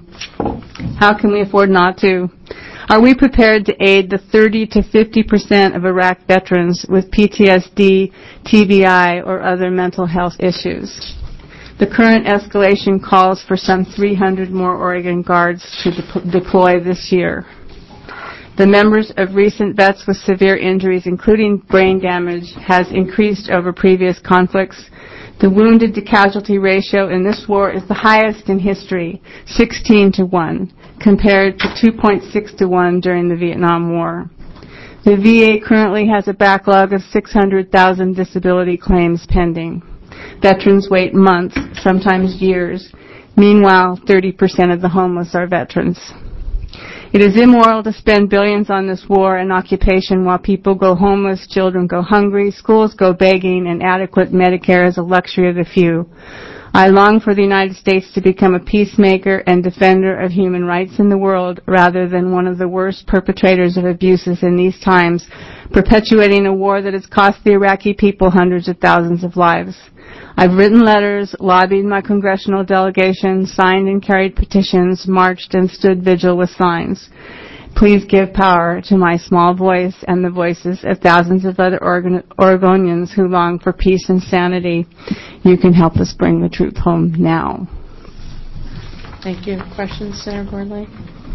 How can we afford not to? Are we prepared to aid the thirty to fifty percent of Iraq veterans with P T S D, T B I, or other mental health issues? The current escalation calls for some three hundred more Oregon Guards to de- deploy this year. The numbers of recent vets with severe injuries, including brain damage, has increased over previous conflicts. The wounded to casualty ratio in this war is the highest in history, sixteen to one, compared to two point six to one during the Vietnam War. The V A currently has a backlog of six hundred thousand disability claims pending. Veterans wait months, sometimes years. Meanwhile, thirty percent of the homeless are veterans. It is immoral to spend billions on this war and occupation while people go homeless, children go hungry, schools go begging, and adequate Medicare is a luxury of the few. I long for the United States to become a peacemaker and defender of human rights in the world rather than one of the worst perpetrators of abuses in these times, perpetuating a war that has cost the Iraqi people hundreds of thousands of lives. I've written letters, lobbied my congressional delegation, signed and carried petitions, marched and stood vigil with signs. Please give power to my small voice and the voices of thousands of other Oregon- Oregonians who long for peace and sanity. You can help us bring the truth home now. Thank you. Questions, Senator Gordley?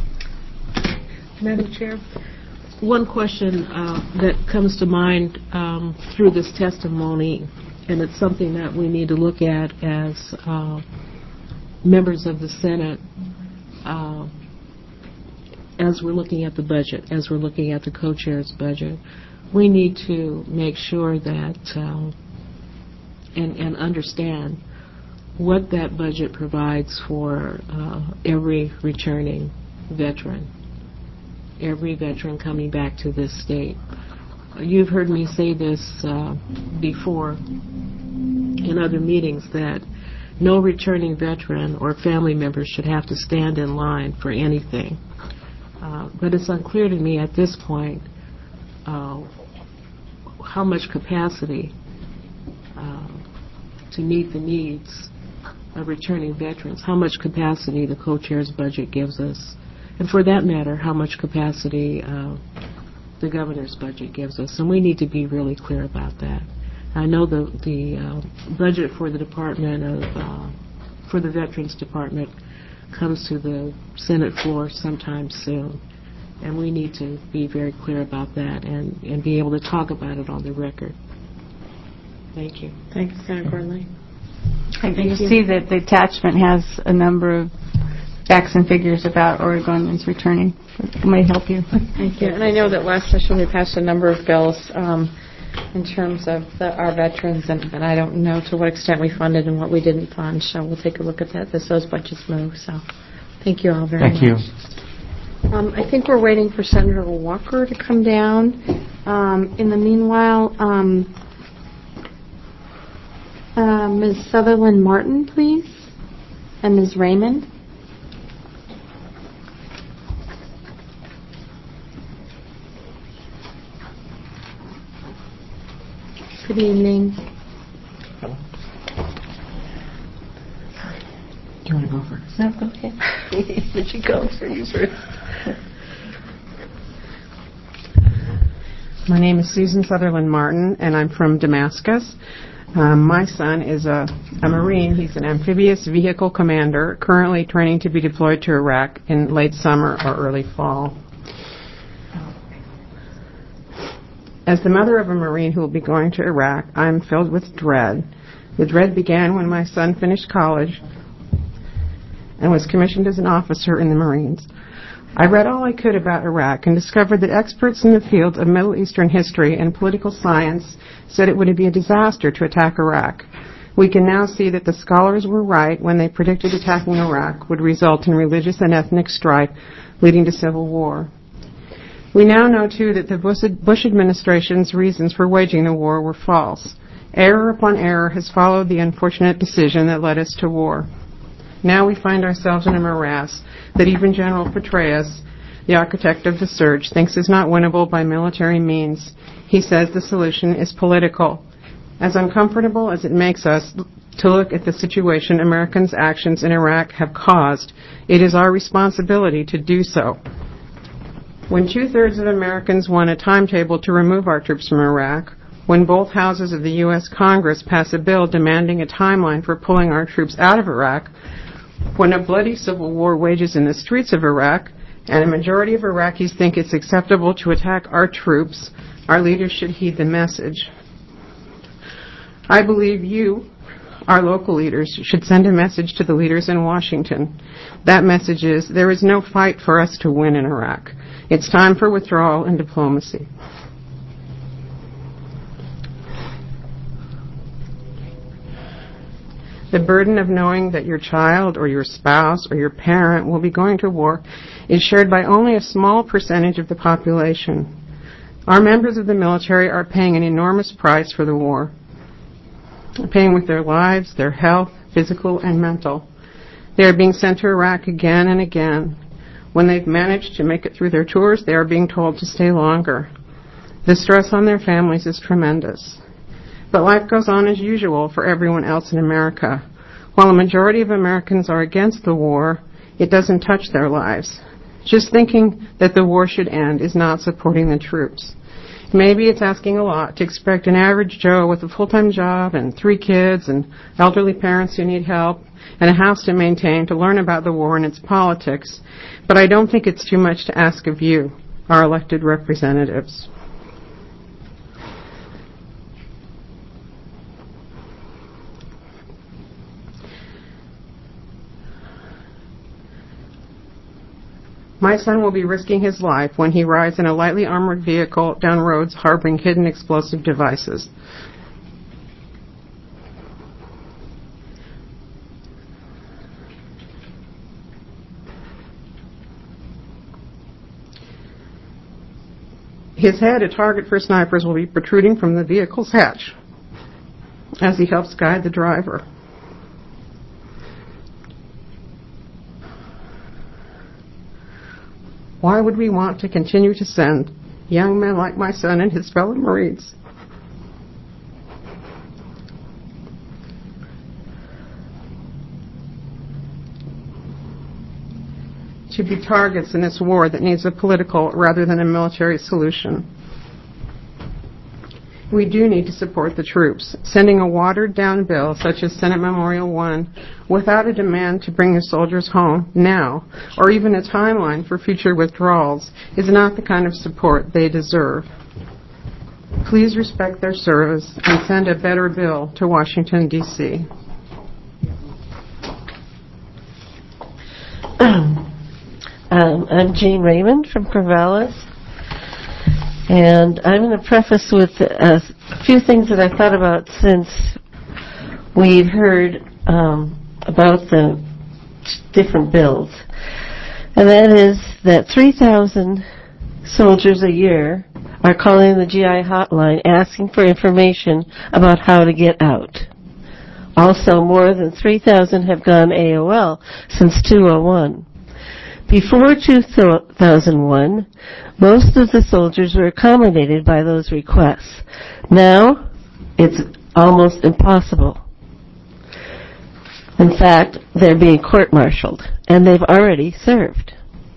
Madam Chair, one question uh, that comes to mind um, through this testimony, and it's something that we need to look at as uh, members of the Senate uh, as we're looking at the budget, as we're looking at the co-chair's budget. We need to make sure that uh, and, and understand what that budget provides for uh, every returning veteran, every veteran coming back to this state. You've heard me say this uh, before in other meetings that no returning veteran or family member should have to stand in line for anything. Uh, but it's unclear to me at this point uh, how much capacity uh, to meet the needs of returning veterans, how much capacity the co-chair's budget gives us, and for that matter, how much capacity uh, the governor's budget gives us. And we need to be really clear about that. I know the, the uh, budget for the Department of, uh, for the Veterans Department comes to the Senate floor sometime soon. And we need to be very clear about that and, and be able to talk about it on the record. Thank you. Thank you, Senator Gordley. Thank you. You see that the attachment has a number of facts and figures about Oregonians returning. It may help you. Thank you. And I know that last session we passed a number of bills um, in terms of the, our veterans, and, and I don't know to what extent we funded and what we didn't fund, so we'll take a look at that as those budgets move. So thank you all very Thank much. you. Um, I think we're waiting for Senator Walker to come down. Um, in the meanwhile, um, uh, Miz Sutherland Martin, please, and Miz Raymond. Good evening. Hello. Do you want to go first? No, go ahead. Did she go? My name is Susan Sutherland Martin, and I'm from Damascus. Um, my son is a, a Marine. He's an amphibious vehicle commander, currently training to be deployed to Iraq in late summer or early fall. As the mother of a Marine who will be going to Iraq, I'm filled with dread. The dread began when my son finished college and was commissioned as an officer in the Marines. I read all I could about Iraq and discovered that experts in the field of Middle Eastern history and political science said it would be a disaster to attack Iraq. We can now see that the scholars were right when they predicted attacking Iraq would result in religious and ethnic strife, leading to civil war. We now know, too, that the Bush administration's reasons for waging the war were false. Error upon error has followed the unfortunate decision that led us to war. Now we find ourselves in a morass that even General Petraeus, the architect of the surge, thinks is not winnable by military means. He says the solution is political. As uncomfortable as it makes us to look at the situation Americans' actions in Iraq have caused, it is our responsibility to do so. When two-thirds of Americans want a timetable to remove our troops from Iraq, when both houses of the U S Congress pass a bill demanding a timeline for pulling our troops out of Iraq, when a bloody civil war wages in the streets of Iraq, and a majority of Iraqis think it's acceptable to attack our troops, our leaders should heed the message. I believe you, our local leaders, should send a message to the leaders in Washington. That message is, there is no fight for us to win in Iraq. It's time for withdrawal and diplomacy. The burden of knowing that your child or your spouse or your parent will be going to war is shared by only a small percentage of the population. Our members of the military are paying an enormous price for the war, paying with their lives, their health, physical and mental. They are being sent to Iraq again and again. When they've managed to make it through their tours, they are being told to stay longer. The stress on their families is tremendous. But life goes on as usual for everyone else in America. While a majority of Americans are against the war, it doesn't touch their lives. Just thinking that the war should end is not supporting the troops. Maybe it's asking a lot to expect an average Joe with a full-time job and three kids and elderly parents who need help and a house to maintain to learn about the war and its politics, but I don't think it's too much to ask of you, our elected representatives. My son will be risking his life when he rides in a lightly armored vehicle down roads harboring hidden explosive devices. His head, a target for snipers, will be protruding from the vehicle's hatch as he helps guide the driver. Why would we want to continue to send young men like my son and his fellow Marines to be targets in this war that needs a political rather than a military solution? We do need to support the troops. Sending a watered-down bill such as Senate Memorial one without a demand to bring the soldiers home now, or even a timeline for future withdrawals, is not the kind of support they deserve. Please respect their service and send a better bill to Washington, D C Um, I'm Jane Raymond from Corvallis. And I'm going to preface with a few things that I thought about since we've heard um, about the different bills. And that is that three thousand soldiers a year are calling the G I hotline asking for information about how to get out. Also, more than three thousand have gone A O L since two thousand one. Before two thousand one, most of the soldiers were accommodated by those requests. Now, it's almost impossible. In fact, they're being court-martialed, and they've already served.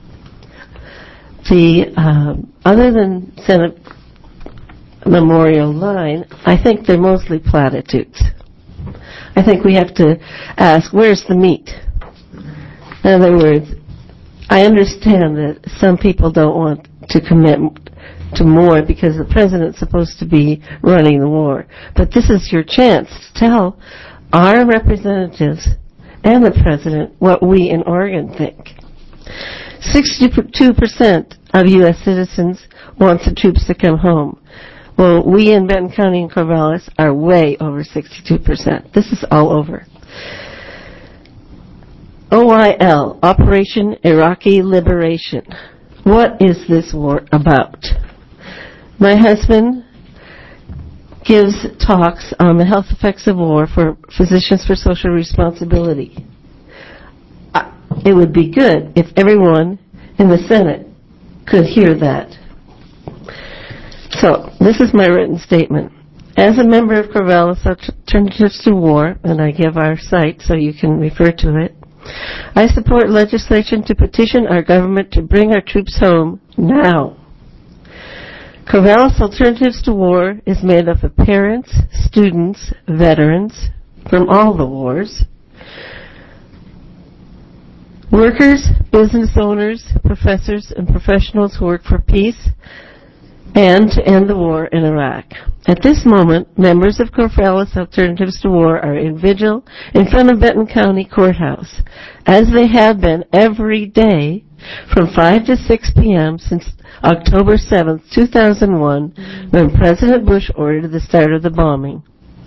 The um, other than Senate Memorial nine, I think they're mostly platitudes. I think we have to ask, where's the meat? In other words, I understand that some people don't want to commit to more because the president's supposed to be running the war. But this is your chance to tell our representatives and the president what we in Oregon think. sixty-two percent of U S citizens want the troops to come home. Well, we in Benton County and Corvallis are way over sixty-two percent. This is all over. O I L, Operation Iraqi Liberation. What is this war about? My husband gives talks on the health effects of war for Physicians for Social Responsibility. Uh, it would be good if everyone in the Senate could hear that. So, this is my written statement. As a member of Corvallis Alternatives to War, and I give our site so you can refer to it, I support legislation to petition our government to bring our troops home now. Corvallis Alternatives to War is made up of parents, students, veterans from all the wars, workers, business owners, professors, and professionals who work for peace and to end the war in Iraq. At this moment, members of Corvallis Alternatives to War are in vigil in front of Benton County Courthouse, as they have been every day from five to six p.m. since October seventh, two thousand one, when President Bush ordered the start of the bombing.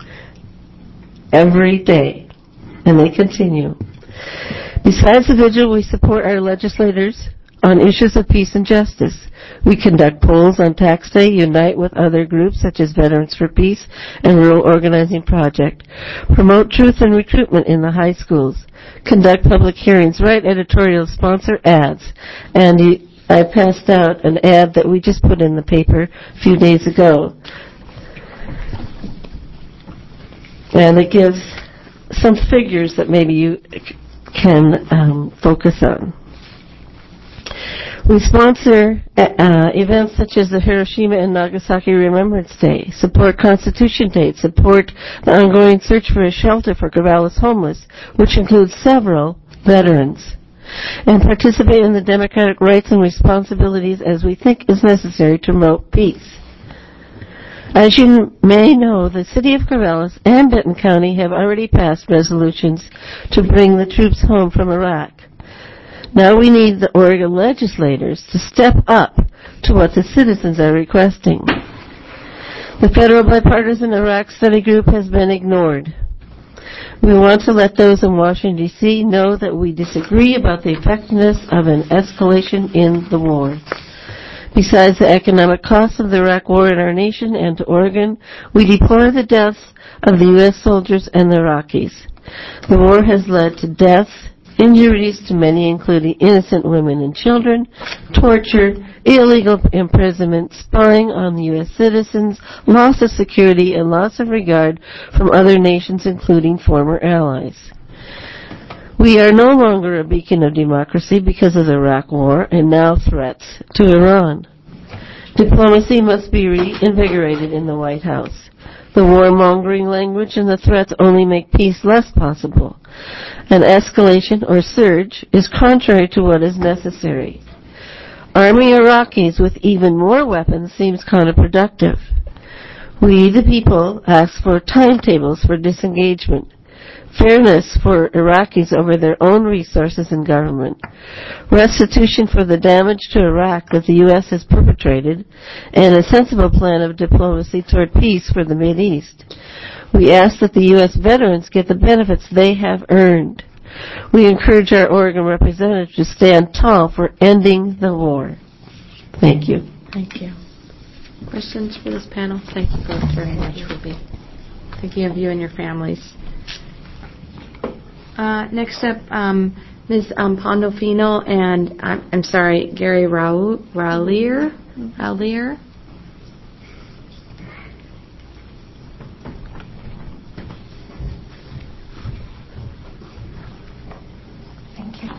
Every day. And they continue. Besides the vigil, we support our legislators on issues of peace and justice. We conduct polls on tax day, unite with other groups such as Veterans for Peace and Rural Organizing Project, promote truth and recruitment in the high schools, conduct public hearings, write editorials, sponsor ads. And I passed out an ad that we just put in the paper a few days ago. And it gives some figures that maybe you can um, focus on. We sponsor uh, events such as the Hiroshima and Nagasaki Remembrance Day, support Constitution Day, support the ongoing search for a shelter for Corvallis homeless, which includes several veterans, and participate in the democratic rights and responsibilities as we think is necessary to promote peace. As you may know, the City of Corvallis and Benton County have already passed resolutions to bring the troops home from Iraq. Now we need the Oregon legislators to step up to what the citizens are requesting. The Federal Bipartisan Iraq Study Group has been ignored. We want to let those in Washington, D C know that we disagree about the effectiveness of an escalation in the war. Besides the economic costs of the Iraq War in our nation and to Oregon, we deplore the deaths of the U S soldiers and the Iraqis. The war has led to death, injuries to many, including innocent women and children, torture, illegal imprisonment, spying on the U S citizens, loss of security, and loss of regard from other nations, including former allies. We are no longer a beacon of democracy because of the Iraq War and now threats to Iran. Diplomacy must be reinvigorated in the White House. The warmongering language and the threats only make peace less possible. An escalation or surge is contrary to what is necessary. Arming Iraqis with even more weapons seems counterproductive. We, the people, ask for timetables for disengagement, fairness for Iraqis over their own resources and government, restitution for the damage to Iraq that the U S has perpetrated, and a sensible plan of diplomacy toward peace for the Mideast. We ask that the U S veterans get the benefits they have earned. We encourage our Oregon representatives to stand tall for ending the war. Thank you. Thank you. Questions for this panel? Thank you both very much for being thinking of you and your families. Uh, next up, um, Miz Um, Pandolfino and, I'm, I'm sorry, Gary Raul, Raulier? Raulier? Thank you.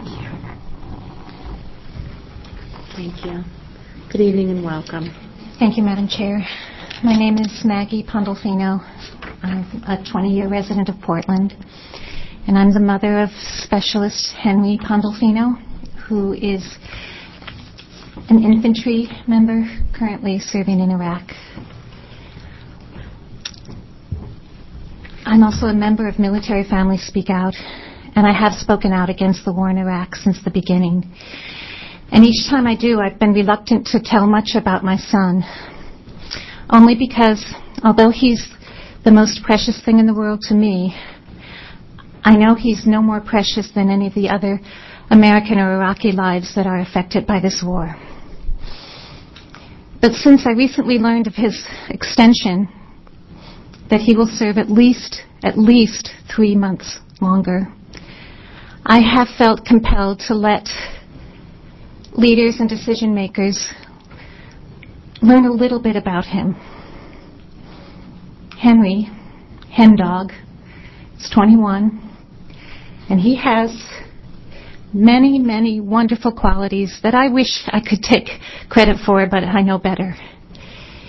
Thank you. Good evening and welcome. Thank you, Madam Chair. My name is Maggie Pandolfino. I'm a twenty-year resident of Portland. And I'm the mother of Specialist Henry Pandolfino, who is an infantry member currently serving in Iraq. I'm also a member of Military Families Speak Out, and I have spoken out against the war in Iraq since the beginning. And each time I do, I've been reluctant to tell much about my son, only because, although he's the most precious thing in the world to me, I know he's no more precious than any of the other American or Iraqi lives that are affected by this war. But since I recently learned of his extension, that he will serve at least, at least three months longer, I have felt compelled to let leaders and decision makers learn a little bit about him. Henry, Hen Dog, is twenty-one. And he has many, many wonderful qualities that I wish I could take credit for, but I know better.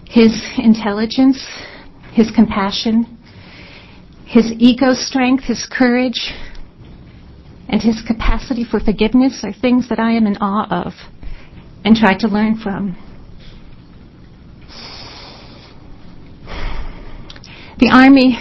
His intelligence, his compassion, his ego strength, his courage, and his capacity for forgiveness are things that I am in awe of and try to learn from. The Army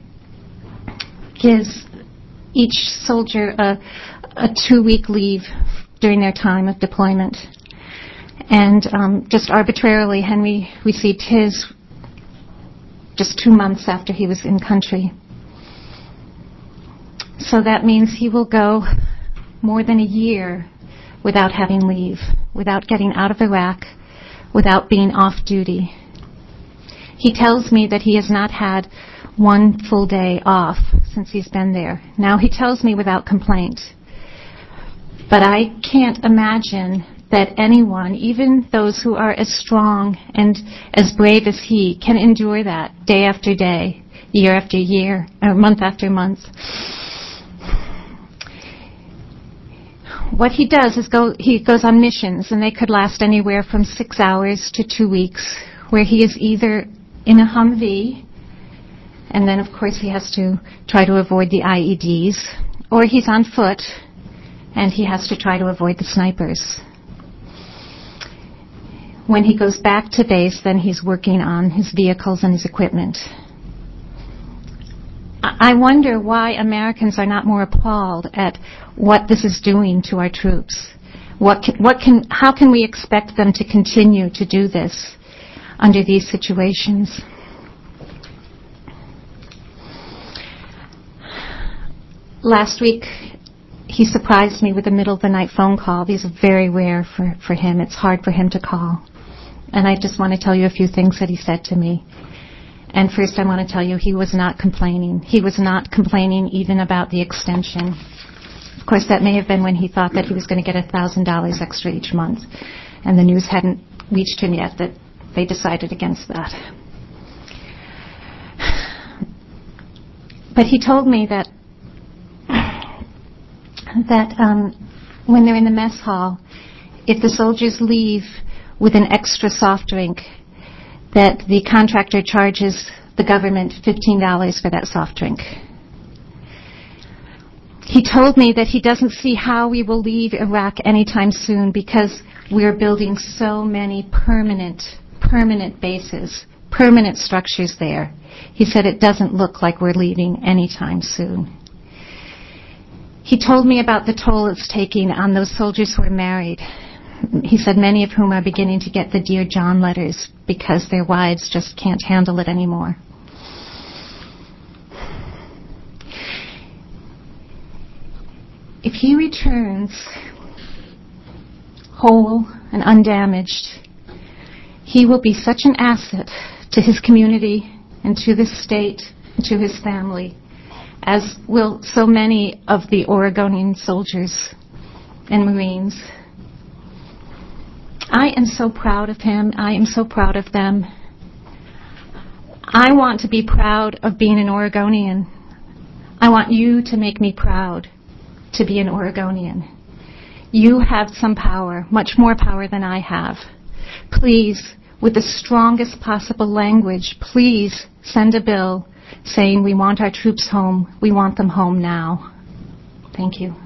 gives each soldier a, a two-week leave during their time of deployment. And um, just arbitrarily, Henry received his just two months after he was in country. So that means he will go more than a year without having leave, without getting out of Iraq, without being off duty. He tells me that he has not had one full day off since he's been there. Now he tells me without complaint. But I can't imagine that anyone, even those who are as strong and as brave as he, can endure that day after day, year after year, or month after month. What he does is go, he goes on missions, and they could last anywhere from six hours to two weeks, where he is either in a Humvee, and then, of course, he has to try to avoid the I E Ds, or he's on foot, and he has to try to avoid the snipers. When he goes back to base, then he's working on his vehicles and his equipment. I wonder why Americans are not more appalled at what this is doing to our troops. What can, what can, how can we expect them to continue to do this under these situations? Last week, he surprised me with a middle-of-the-night phone call. These are very rare for, for him. It's hard for him to call. And I just want to tell you a few things that he said to me. And first, I want to tell you he was not complaining. He was not complaining even about the extension. Of course, that may have been when he thought that he was going to get one thousand dollars extra each month. And the news hadn't reached him yet that they decided against that. But he told me that that um, when they're in the mess hall, if the soldiers leave with an extra soft drink, that the contractor charges the government fifteen dollars for that soft drink. He told me that he doesn't see how we will leave Iraq anytime soon because we're building so many permanent, permanent bases, permanent structures there. He said it doesn't look like we're leaving anytime soon. He told me about the toll it's taking on those soldiers who are married. He said many of whom are beginning to get the Dear John letters because their wives just can't handle it anymore. If he returns whole and undamaged, he will be such an asset to his community and to this state and to his family, as will so many of the Oregonian soldiers and Marines. I am so proud of him. I am so proud of them. I want to be proud of being an Oregonian. I want you to make me proud to be an Oregonian. You have some power, much more power than I have. Please, with the strongest possible language, please send a bill saying we want our troops home. We want them home now. Thank you.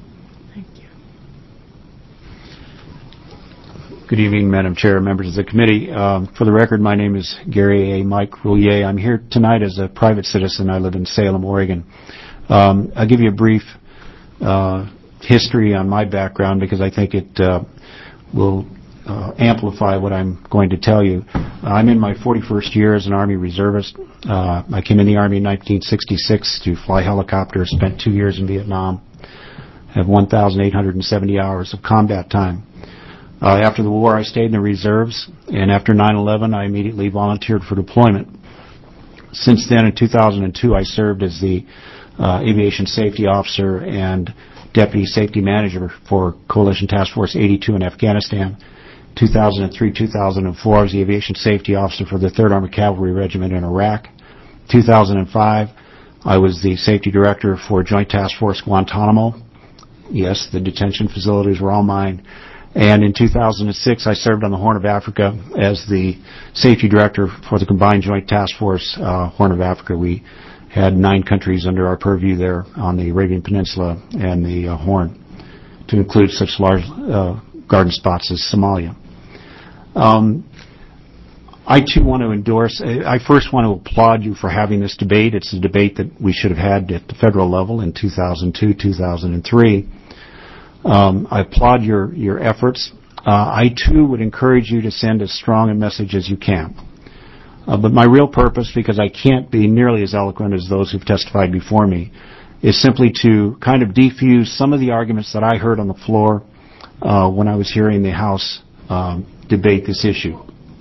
Good evening, Madam Chair, members of the committee. Um, for the record, my name is Gary A. Mike Roulier. I'm here tonight as a private citizen. I live in Salem, Oregon. Um, I'll give you a brief uh, history on my background because I think it uh, will uh, amplify what I'm going to tell you. I'm in my forty-first year as an Army reservist. Uh, I came in the Army in nineteen sixty-six to fly helicopters, spent two years in Vietnam, have one thousand eight hundred seventy hours of combat time. Uh, after the war, I stayed in the reserves, and after nine eleven, I immediately volunteered for deployment. Since then, in two thousand two, I served as the uh, Aviation Safety Officer and Deputy Safety Manager for Coalition Task Force eighty-two in Afghanistan. two thousand three to two thousand four, I was the Aviation Safety Officer for the third Armored Cavalry Regiment in Iraq. two thousand five, I was the Safety Director for Joint Task Force Guantanamo. Yes, the detention facilities were all mine. And in two thousand six, I served on the Horn of Africa as the safety director for the Combined Joint Task Force, uh, Horn of Africa. We had nine countries under our purview there on the Arabian Peninsula and the uh, Horn, to include such large uh, garden spots as Somalia. Um, I, too, want to endorse, I first want to applaud you for having this debate. It's a debate that we should have had at the federal level in two thousand two, two thousand three. Um, I applaud your, your efforts. Uh, I, too, would encourage you to send as strong a message as you can. Uh, but my real purpose, because I can't be nearly as eloquent as those who've testified before me, is simply to kind of defuse some of the arguments that I heard on the floor uh, when I was hearing the House um, debate this issue.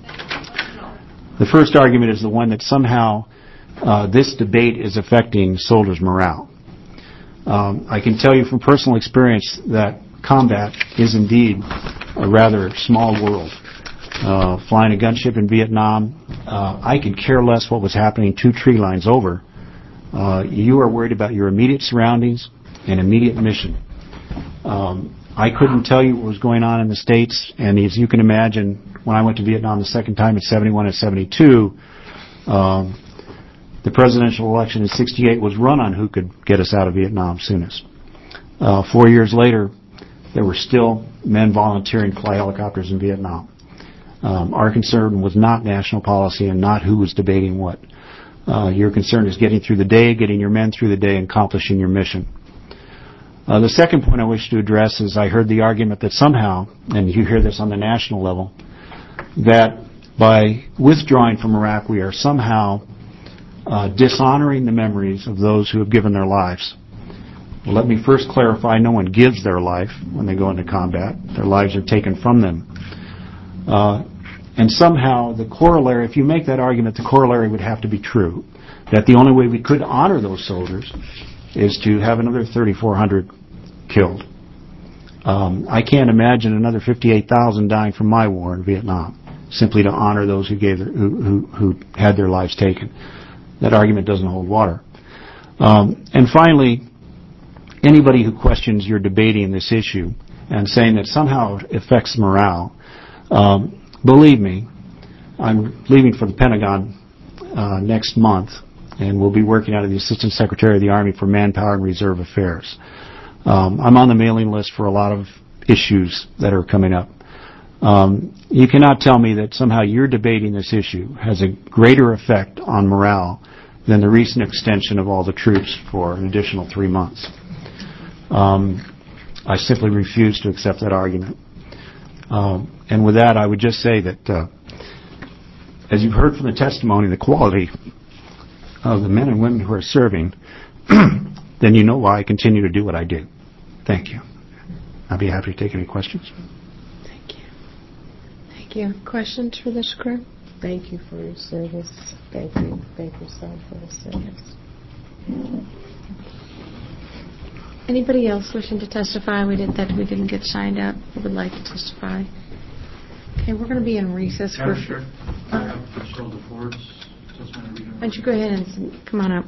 The first argument is the one that somehow uh, this debate is affecting soldiers' morale. Um, I can tell you from personal experience that combat is indeed a rather small world. Uh, flying a gunship in Vietnam, uh, I could care less what was happening two tree lines over. Uh, you are worried about your immediate surroundings and immediate mission. Um, I couldn't tell you what was going on in the States, and as you can imagine, when I went to Vietnam the second time in seventy-one and seventy-two, um, the presidential election in sixty-eight was run on who could get us out of Vietnam soonest. Uh, four years later, there were still men volunteering to fly helicopters in Vietnam. Um, our concern was not national policy and not who was debating what. Uh, your concern is getting through the day, getting your men through the day, and accomplishing your mission. Uh, the second point I wish to address is I heard the argument that somehow, and you hear this on the national level, that by withdrawing from Iraq we are somehow uh, dishonoring the memories of those who have given their lives. Well, let me first clarify, no one gives their life when they go into combat. Their lives are taken from them. Uh, and somehow the corollary, if you make that argument, the corollary would have to be true, that the only way we could honor those soldiers is to have another thirty-four hundred killed. Um, I can't imagine another fifty-eight thousand dying from my war in Vietnam, simply to honor those who gave their, who, who, who had their lives taken. That argument doesn't hold water. Um, and finally, anybody who questions your debating this issue and saying that somehow it affects morale, um, believe me, I'm leaving for the Pentagon uh, next month, and we'll be working out of the Assistant Secretary of the Army for Manpower and Reserve Affairs. Um, I'm on the mailing list for a lot of issues that are coming up. Um, you cannot tell me that somehow you're debating this issue has a greater effect on morale than the recent extension of all the troops for an additional three months. Um, I simply refuse to accept that argument. Um, and with that, I would just say that, uh, as you've heard from the testimony, the quality of the men and women who are serving, then you know why I continue to do what I do. Thank you. I'll be happy to take any questions. Thank you. Thank you. Questions for this group? Thank you for your service. Thank you. Thank you, son, for the service. Anybody else wishing to testify? We did that. We didn't get signed up. Who would like to testify? Okay, we're going to be in recess. Yeah, for, sure. Uh, Why don't you go ahead and come on up.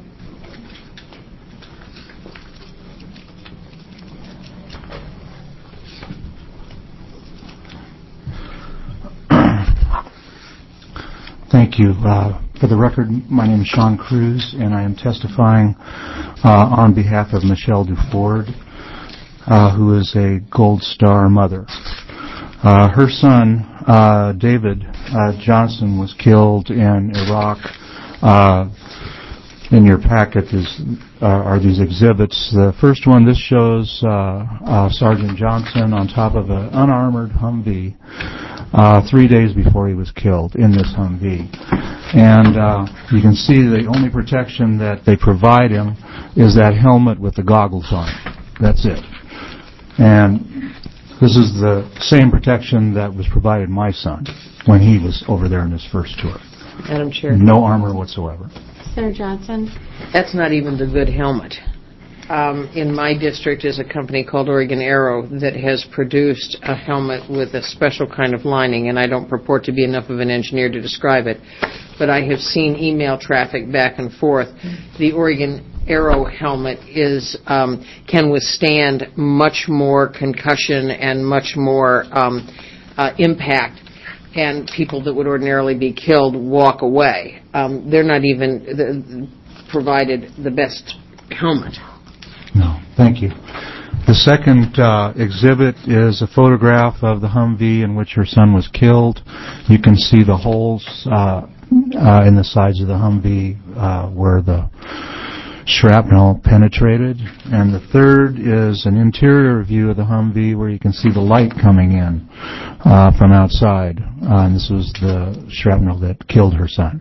Thank you. Uh, for the record, my name is Sean Cruz, and I am testifying uh, on behalf of Michelle Duford, uh, who is a Gold Star mother. Uh, her son, uh, David uh, Johnson, was killed in Iraq. Uh, in your packet is, uh, are these exhibits. The first one, this shows uh, uh, Sergeant Johnson on top of an unarmored Humvee uh, three days before he was killed in this Humvee. And uh, you can see the only protection that they provide him is that helmet with the goggles on it. That's it. And this is the same protection that was provided my son when he was over there in his first tour. Madam Chair. No armor whatsoever. Senator Johnson. That's not even the good helmet. Um, in my district is a company called Oregon Aero that has produced a helmet with a special kind of lining, and I don't purport to be enough of an engineer to describe it, but I have seen email traffic back and forth. The Oregon Aero helmet is um, can withstand much more concussion and much more um, uh, impact, and people that would ordinarily be killed walk away. Um, they're not even the, provided the best helmet. No, thank you. The second uh, exhibit is a photograph of the Humvee in which her son was killed. You can see the holes uh, uh, in the sides of the Humvee uh, where the shrapnel penetrated. And the third is an interior view of the Humvee where you can see the light coming in uh, from outside. Uh, and this was the shrapnel that killed her son.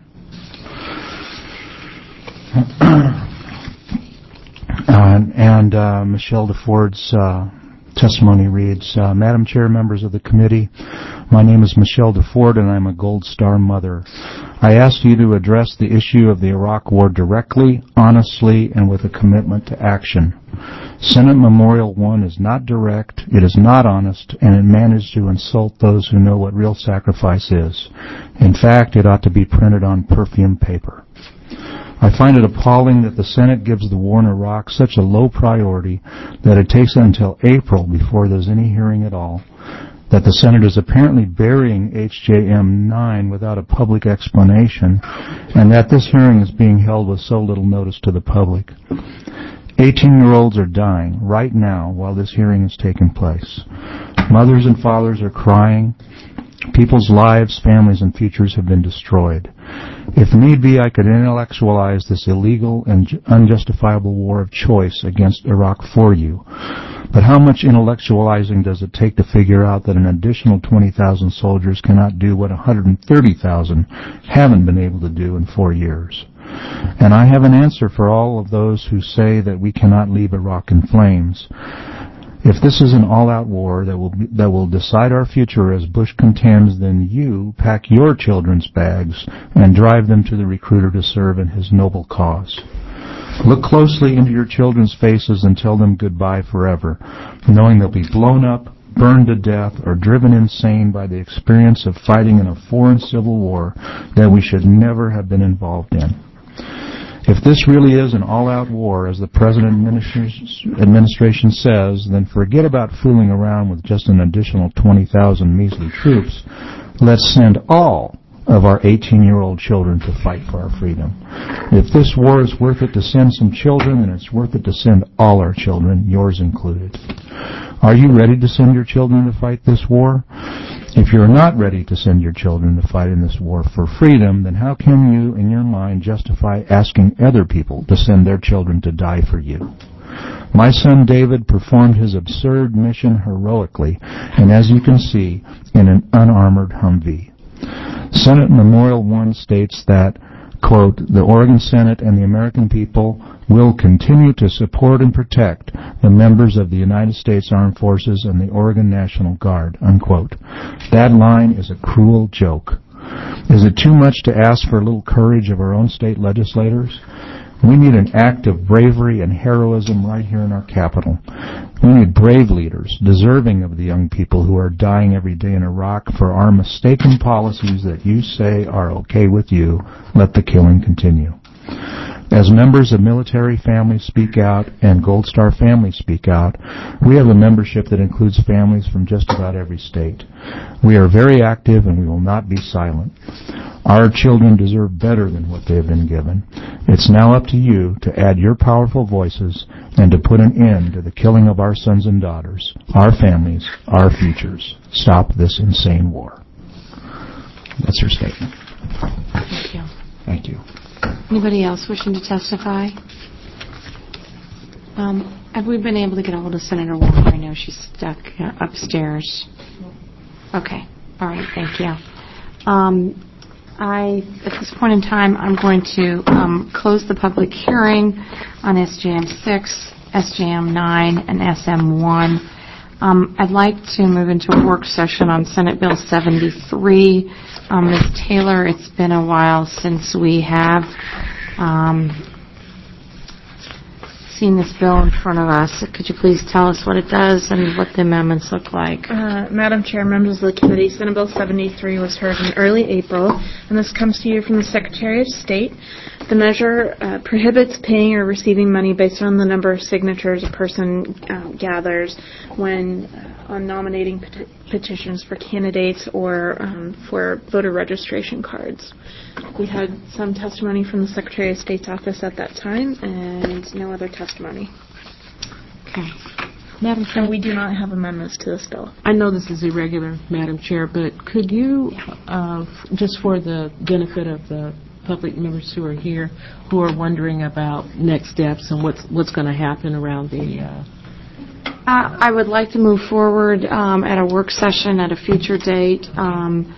Uh, and uh, Michelle DeFord's uh, testimony reads, uh, Madam Chair, members of the committee, my name is Michelle DeFord and I'm a Gold Star mother. I ask you to address the issue of the Iraq War directly, honestly, and with a commitment to action. Senate Memorial one is not direct, it is not honest, and it managed to insult those who know what real sacrifice is. In fact, it ought to be printed on perfume paper. I find it appalling that the Senate gives the war in Iraq such a low priority that it takes until April before there's any hearing at all, that the Senate is apparently burying H J M nine without a public explanation, and that this hearing is being held with so little notice to the public. eighteen-year-olds are dying right now while this hearing is taking place. Mothers and fathers are crying. People's lives, families, and futures have been destroyed. If need be, I could intellectualize this illegal and unjustifiable war of choice against Iraq for you. But how much intellectualizing does it take to figure out that an additional twenty thousand soldiers cannot do what one hundred thirty thousand haven't been able to do in four years? And I have an answer for all of those who say that we cannot leave Iraq in flames. If this is an all-out war that will be, that will decide our future as Bush contends, then you pack your children's bags and drive them to the recruiter to serve in his noble cause. Look closely into your children's faces and tell them goodbye forever, knowing they'll be blown up, burned to death, or driven insane by the experience of fighting in a foreign civil war that we should never have been involved in. If this really is an all-out war, as the President administration says, then forget about fooling around with just an additional twenty thousand measly troops. Let's send all of our eighteen-year-old children to fight for our freedom. If this war is worth it to send some children, then it's worth it to send all our children, yours included. Are you ready to send your children to fight this war? If you're not ready to send your children to fight in this war for freedom, then how can you, in your mind, justify asking other people to send their children to die for you? My son David performed his absurd mission heroically, and as you can see, in an unarmored Humvee. Senate Memorial one states that, quote, the Oregon Senate and the American people will continue to support and protect the members of the United States Armed Forces and the Oregon National Guard, unquote. That line is a cruel joke. Is it too much to ask for a little courage of our own state legislators? We need an act of bravery and heroism right here in our capital. We need brave leaders, deserving of the young people who are dying every day in Iraq for our mistaken policies that you say are okay with you. Let the killing continue. As members of military families speak out and Gold Star families speak out, we have a membership that includes families from just about every state. We are very active and we will not be silent. Our children deserve better than what they have been given. It's now up to you to add your powerful voices and to put an end to the killing of our sons and daughters, our families, our futures. Stop this insane war. That's her statement. Thank you. Thank you. Anybody else wishing to testify? Um, have we been able to get a hold of Senator Walker? I know she's stuck uh, upstairs. Okay. All right. Thank you. Um, I, at this point in time, I'm going to um, close the public hearing on S J M six, S J M nine, and S M one. Um, I'd like to move into a work session on Senate Bill seventy-three. Um, Miz Taylor, it's been a while since we have um, seen this bill in front of us. Could you please tell us what it does and what the amendments look like? Uh, Madam Chair, members of the committee, Senate Bill seventy-three was heard in early April, and this comes to you from the Secretary of State. The measure uh, prohibits paying or receiving money based on the number of signatures a person uh, gathers when uh, on nominating peti- petitions for candidates or um, for voter registration cards. We had some testimony from the Secretary of State's office at that time, and no other testimony. Okay. Madam Chair, And we do not have amendments to this bill. I know this is irregular, Madam Chair, but could you, uh, f- just for the benefit of the public members who are here, who are wondering about next steps and what's what's going to happen around the... Uh, Uh, I would like to move forward um, at a work session at a future date. Um,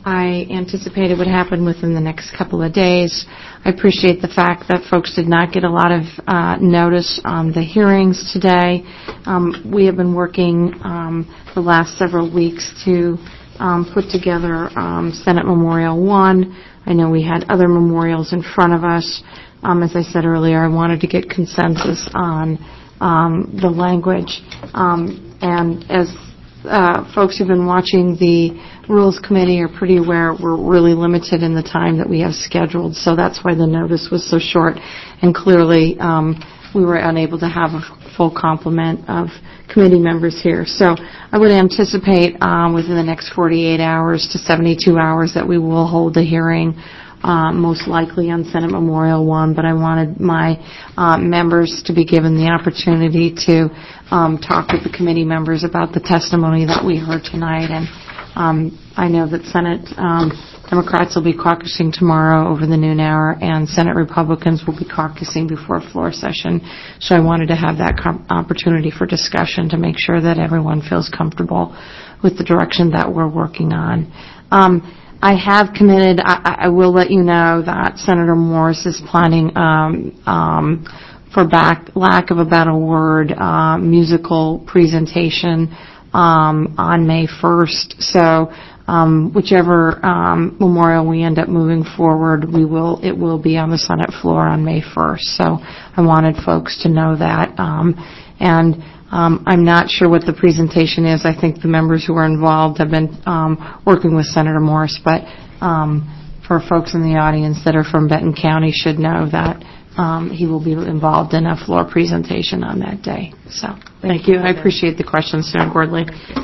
I anticipate it would happen within the next couple of days. I appreciate the fact that folks did not get a lot of uh, notice on the hearings today. Um, we have been working um, the last several weeks to um, put together um, Senate Memorial One. I know we had other memorials in front of us. Um, as I said earlier, I wanted to get consensus on Um, the language. Um, and as uh, folks who've been watching the Rules Committee are pretty aware, we're really limited in the time that we have scheduled, so that's why the notice was so short. And clearly, um, we were unable to have a full complement of committee members here. So I would anticipate um, within the next forty-eight hours to seventy-two hours that we will hold a hearing, Uh, most likely on Senate Memorial One, but I wanted my uh, members to be given the opportunity to um, talk with the committee members about the testimony that we heard tonight. And um, I know that Senate um, Democrats will be caucusing tomorrow over the noon hour, and Senate Republicans will be caucusing before floor session. So I wanted to have that com- opportunity for discussion to make sure that everyone feels comfortable with the direction that we're working on. Um, I have committed, I, I will let you know that Senator Morris is planning, um, um, for back, lack of a better word, uh, musical presentation um, on May first. So um, whichever um, memorial we end up moving forward, we will it will be on the Senate floor on May first. So I wanted folks to know that. Um, and Um, I'm not sure what the presentation is. I think the members who are involved have been um, working with Senator Morris, but um, for folks in the audience that are from Benton County should know that um, he will be involved in a floor presentation on that day. So, thank, thank you. I appreciate the question, Senator Gordley.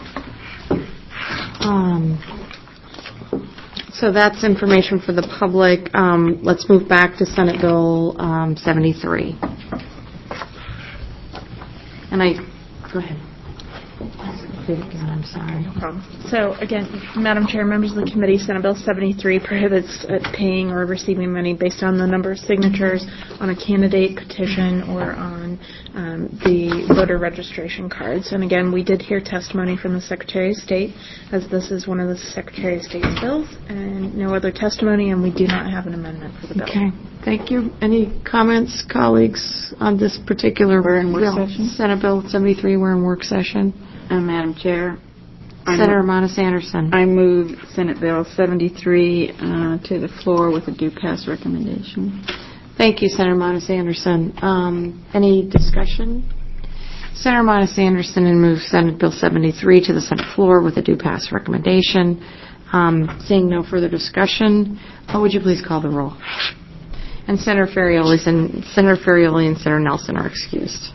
Um, so that's information for the public. Um, let's move back to Senate Bill um, seventy-three. And I Go ahead. Again, I'm sorry. No problem. So, again, Madam Chair, members of the committee, Senate Bill seventy-three prohibits uh, paying or receiving money based on the number of signatures on a candidate petition or on um, the voter registration cards. And again, we did hear testimony from the Secretary of State, as this is one of the Secretary of State's bills, and no other testimony, and we do not have an amendment for the bill. Okay. Thank you. Any comments, colleagues, on this particular We're in work bill? session. Senate Bill seventy-three, we're in work session. Uh, Madam Chair. Senator Monis Anderson. I move Senate Bill seventy-three uh, to the floor with a due pass recommendation. Thank you, Senator Monis Anderson. Um, any discussion? Senator Monis Anderson and move Senate Bill seventy-three to the Senate floor with a due pass recommendation. Um, seeing no further discussion, what would you please call the roll? And Senator Ferrioli and Senator Ferrioli and Senator Nelson are excused.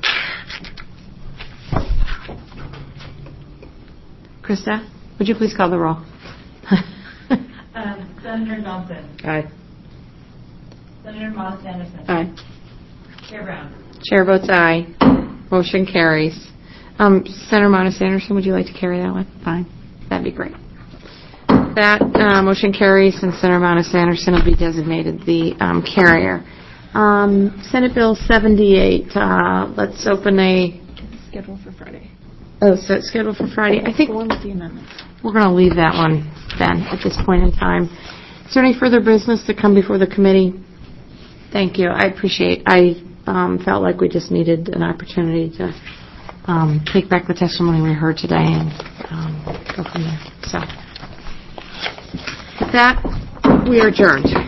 Krista, would you please call the roll? um, Senator Johnson. Aye. Senator Monis Anderson. Aye. Chair Brown. Chair votes aye. Motion carries. Um, Senator Monis Anderson, would you like to carry that one? Fine. That'd be great. That uh, motion carries, and Senator Monis Anderson will be designated the um, carrier. Um, Senate Bill seventy-eight. Uh, let's open a Scheduled for Friday. Oh, so it's scheduled for Friday. I think the one with the amendments. We're going to leave that one then at this point in time. Is there any further business to come before the committee? Thank you. I appreciate. I um, felt like we just needed an opportunity to um, take back the testimony we heard today and um, go from there. So, with that, we are adjourned.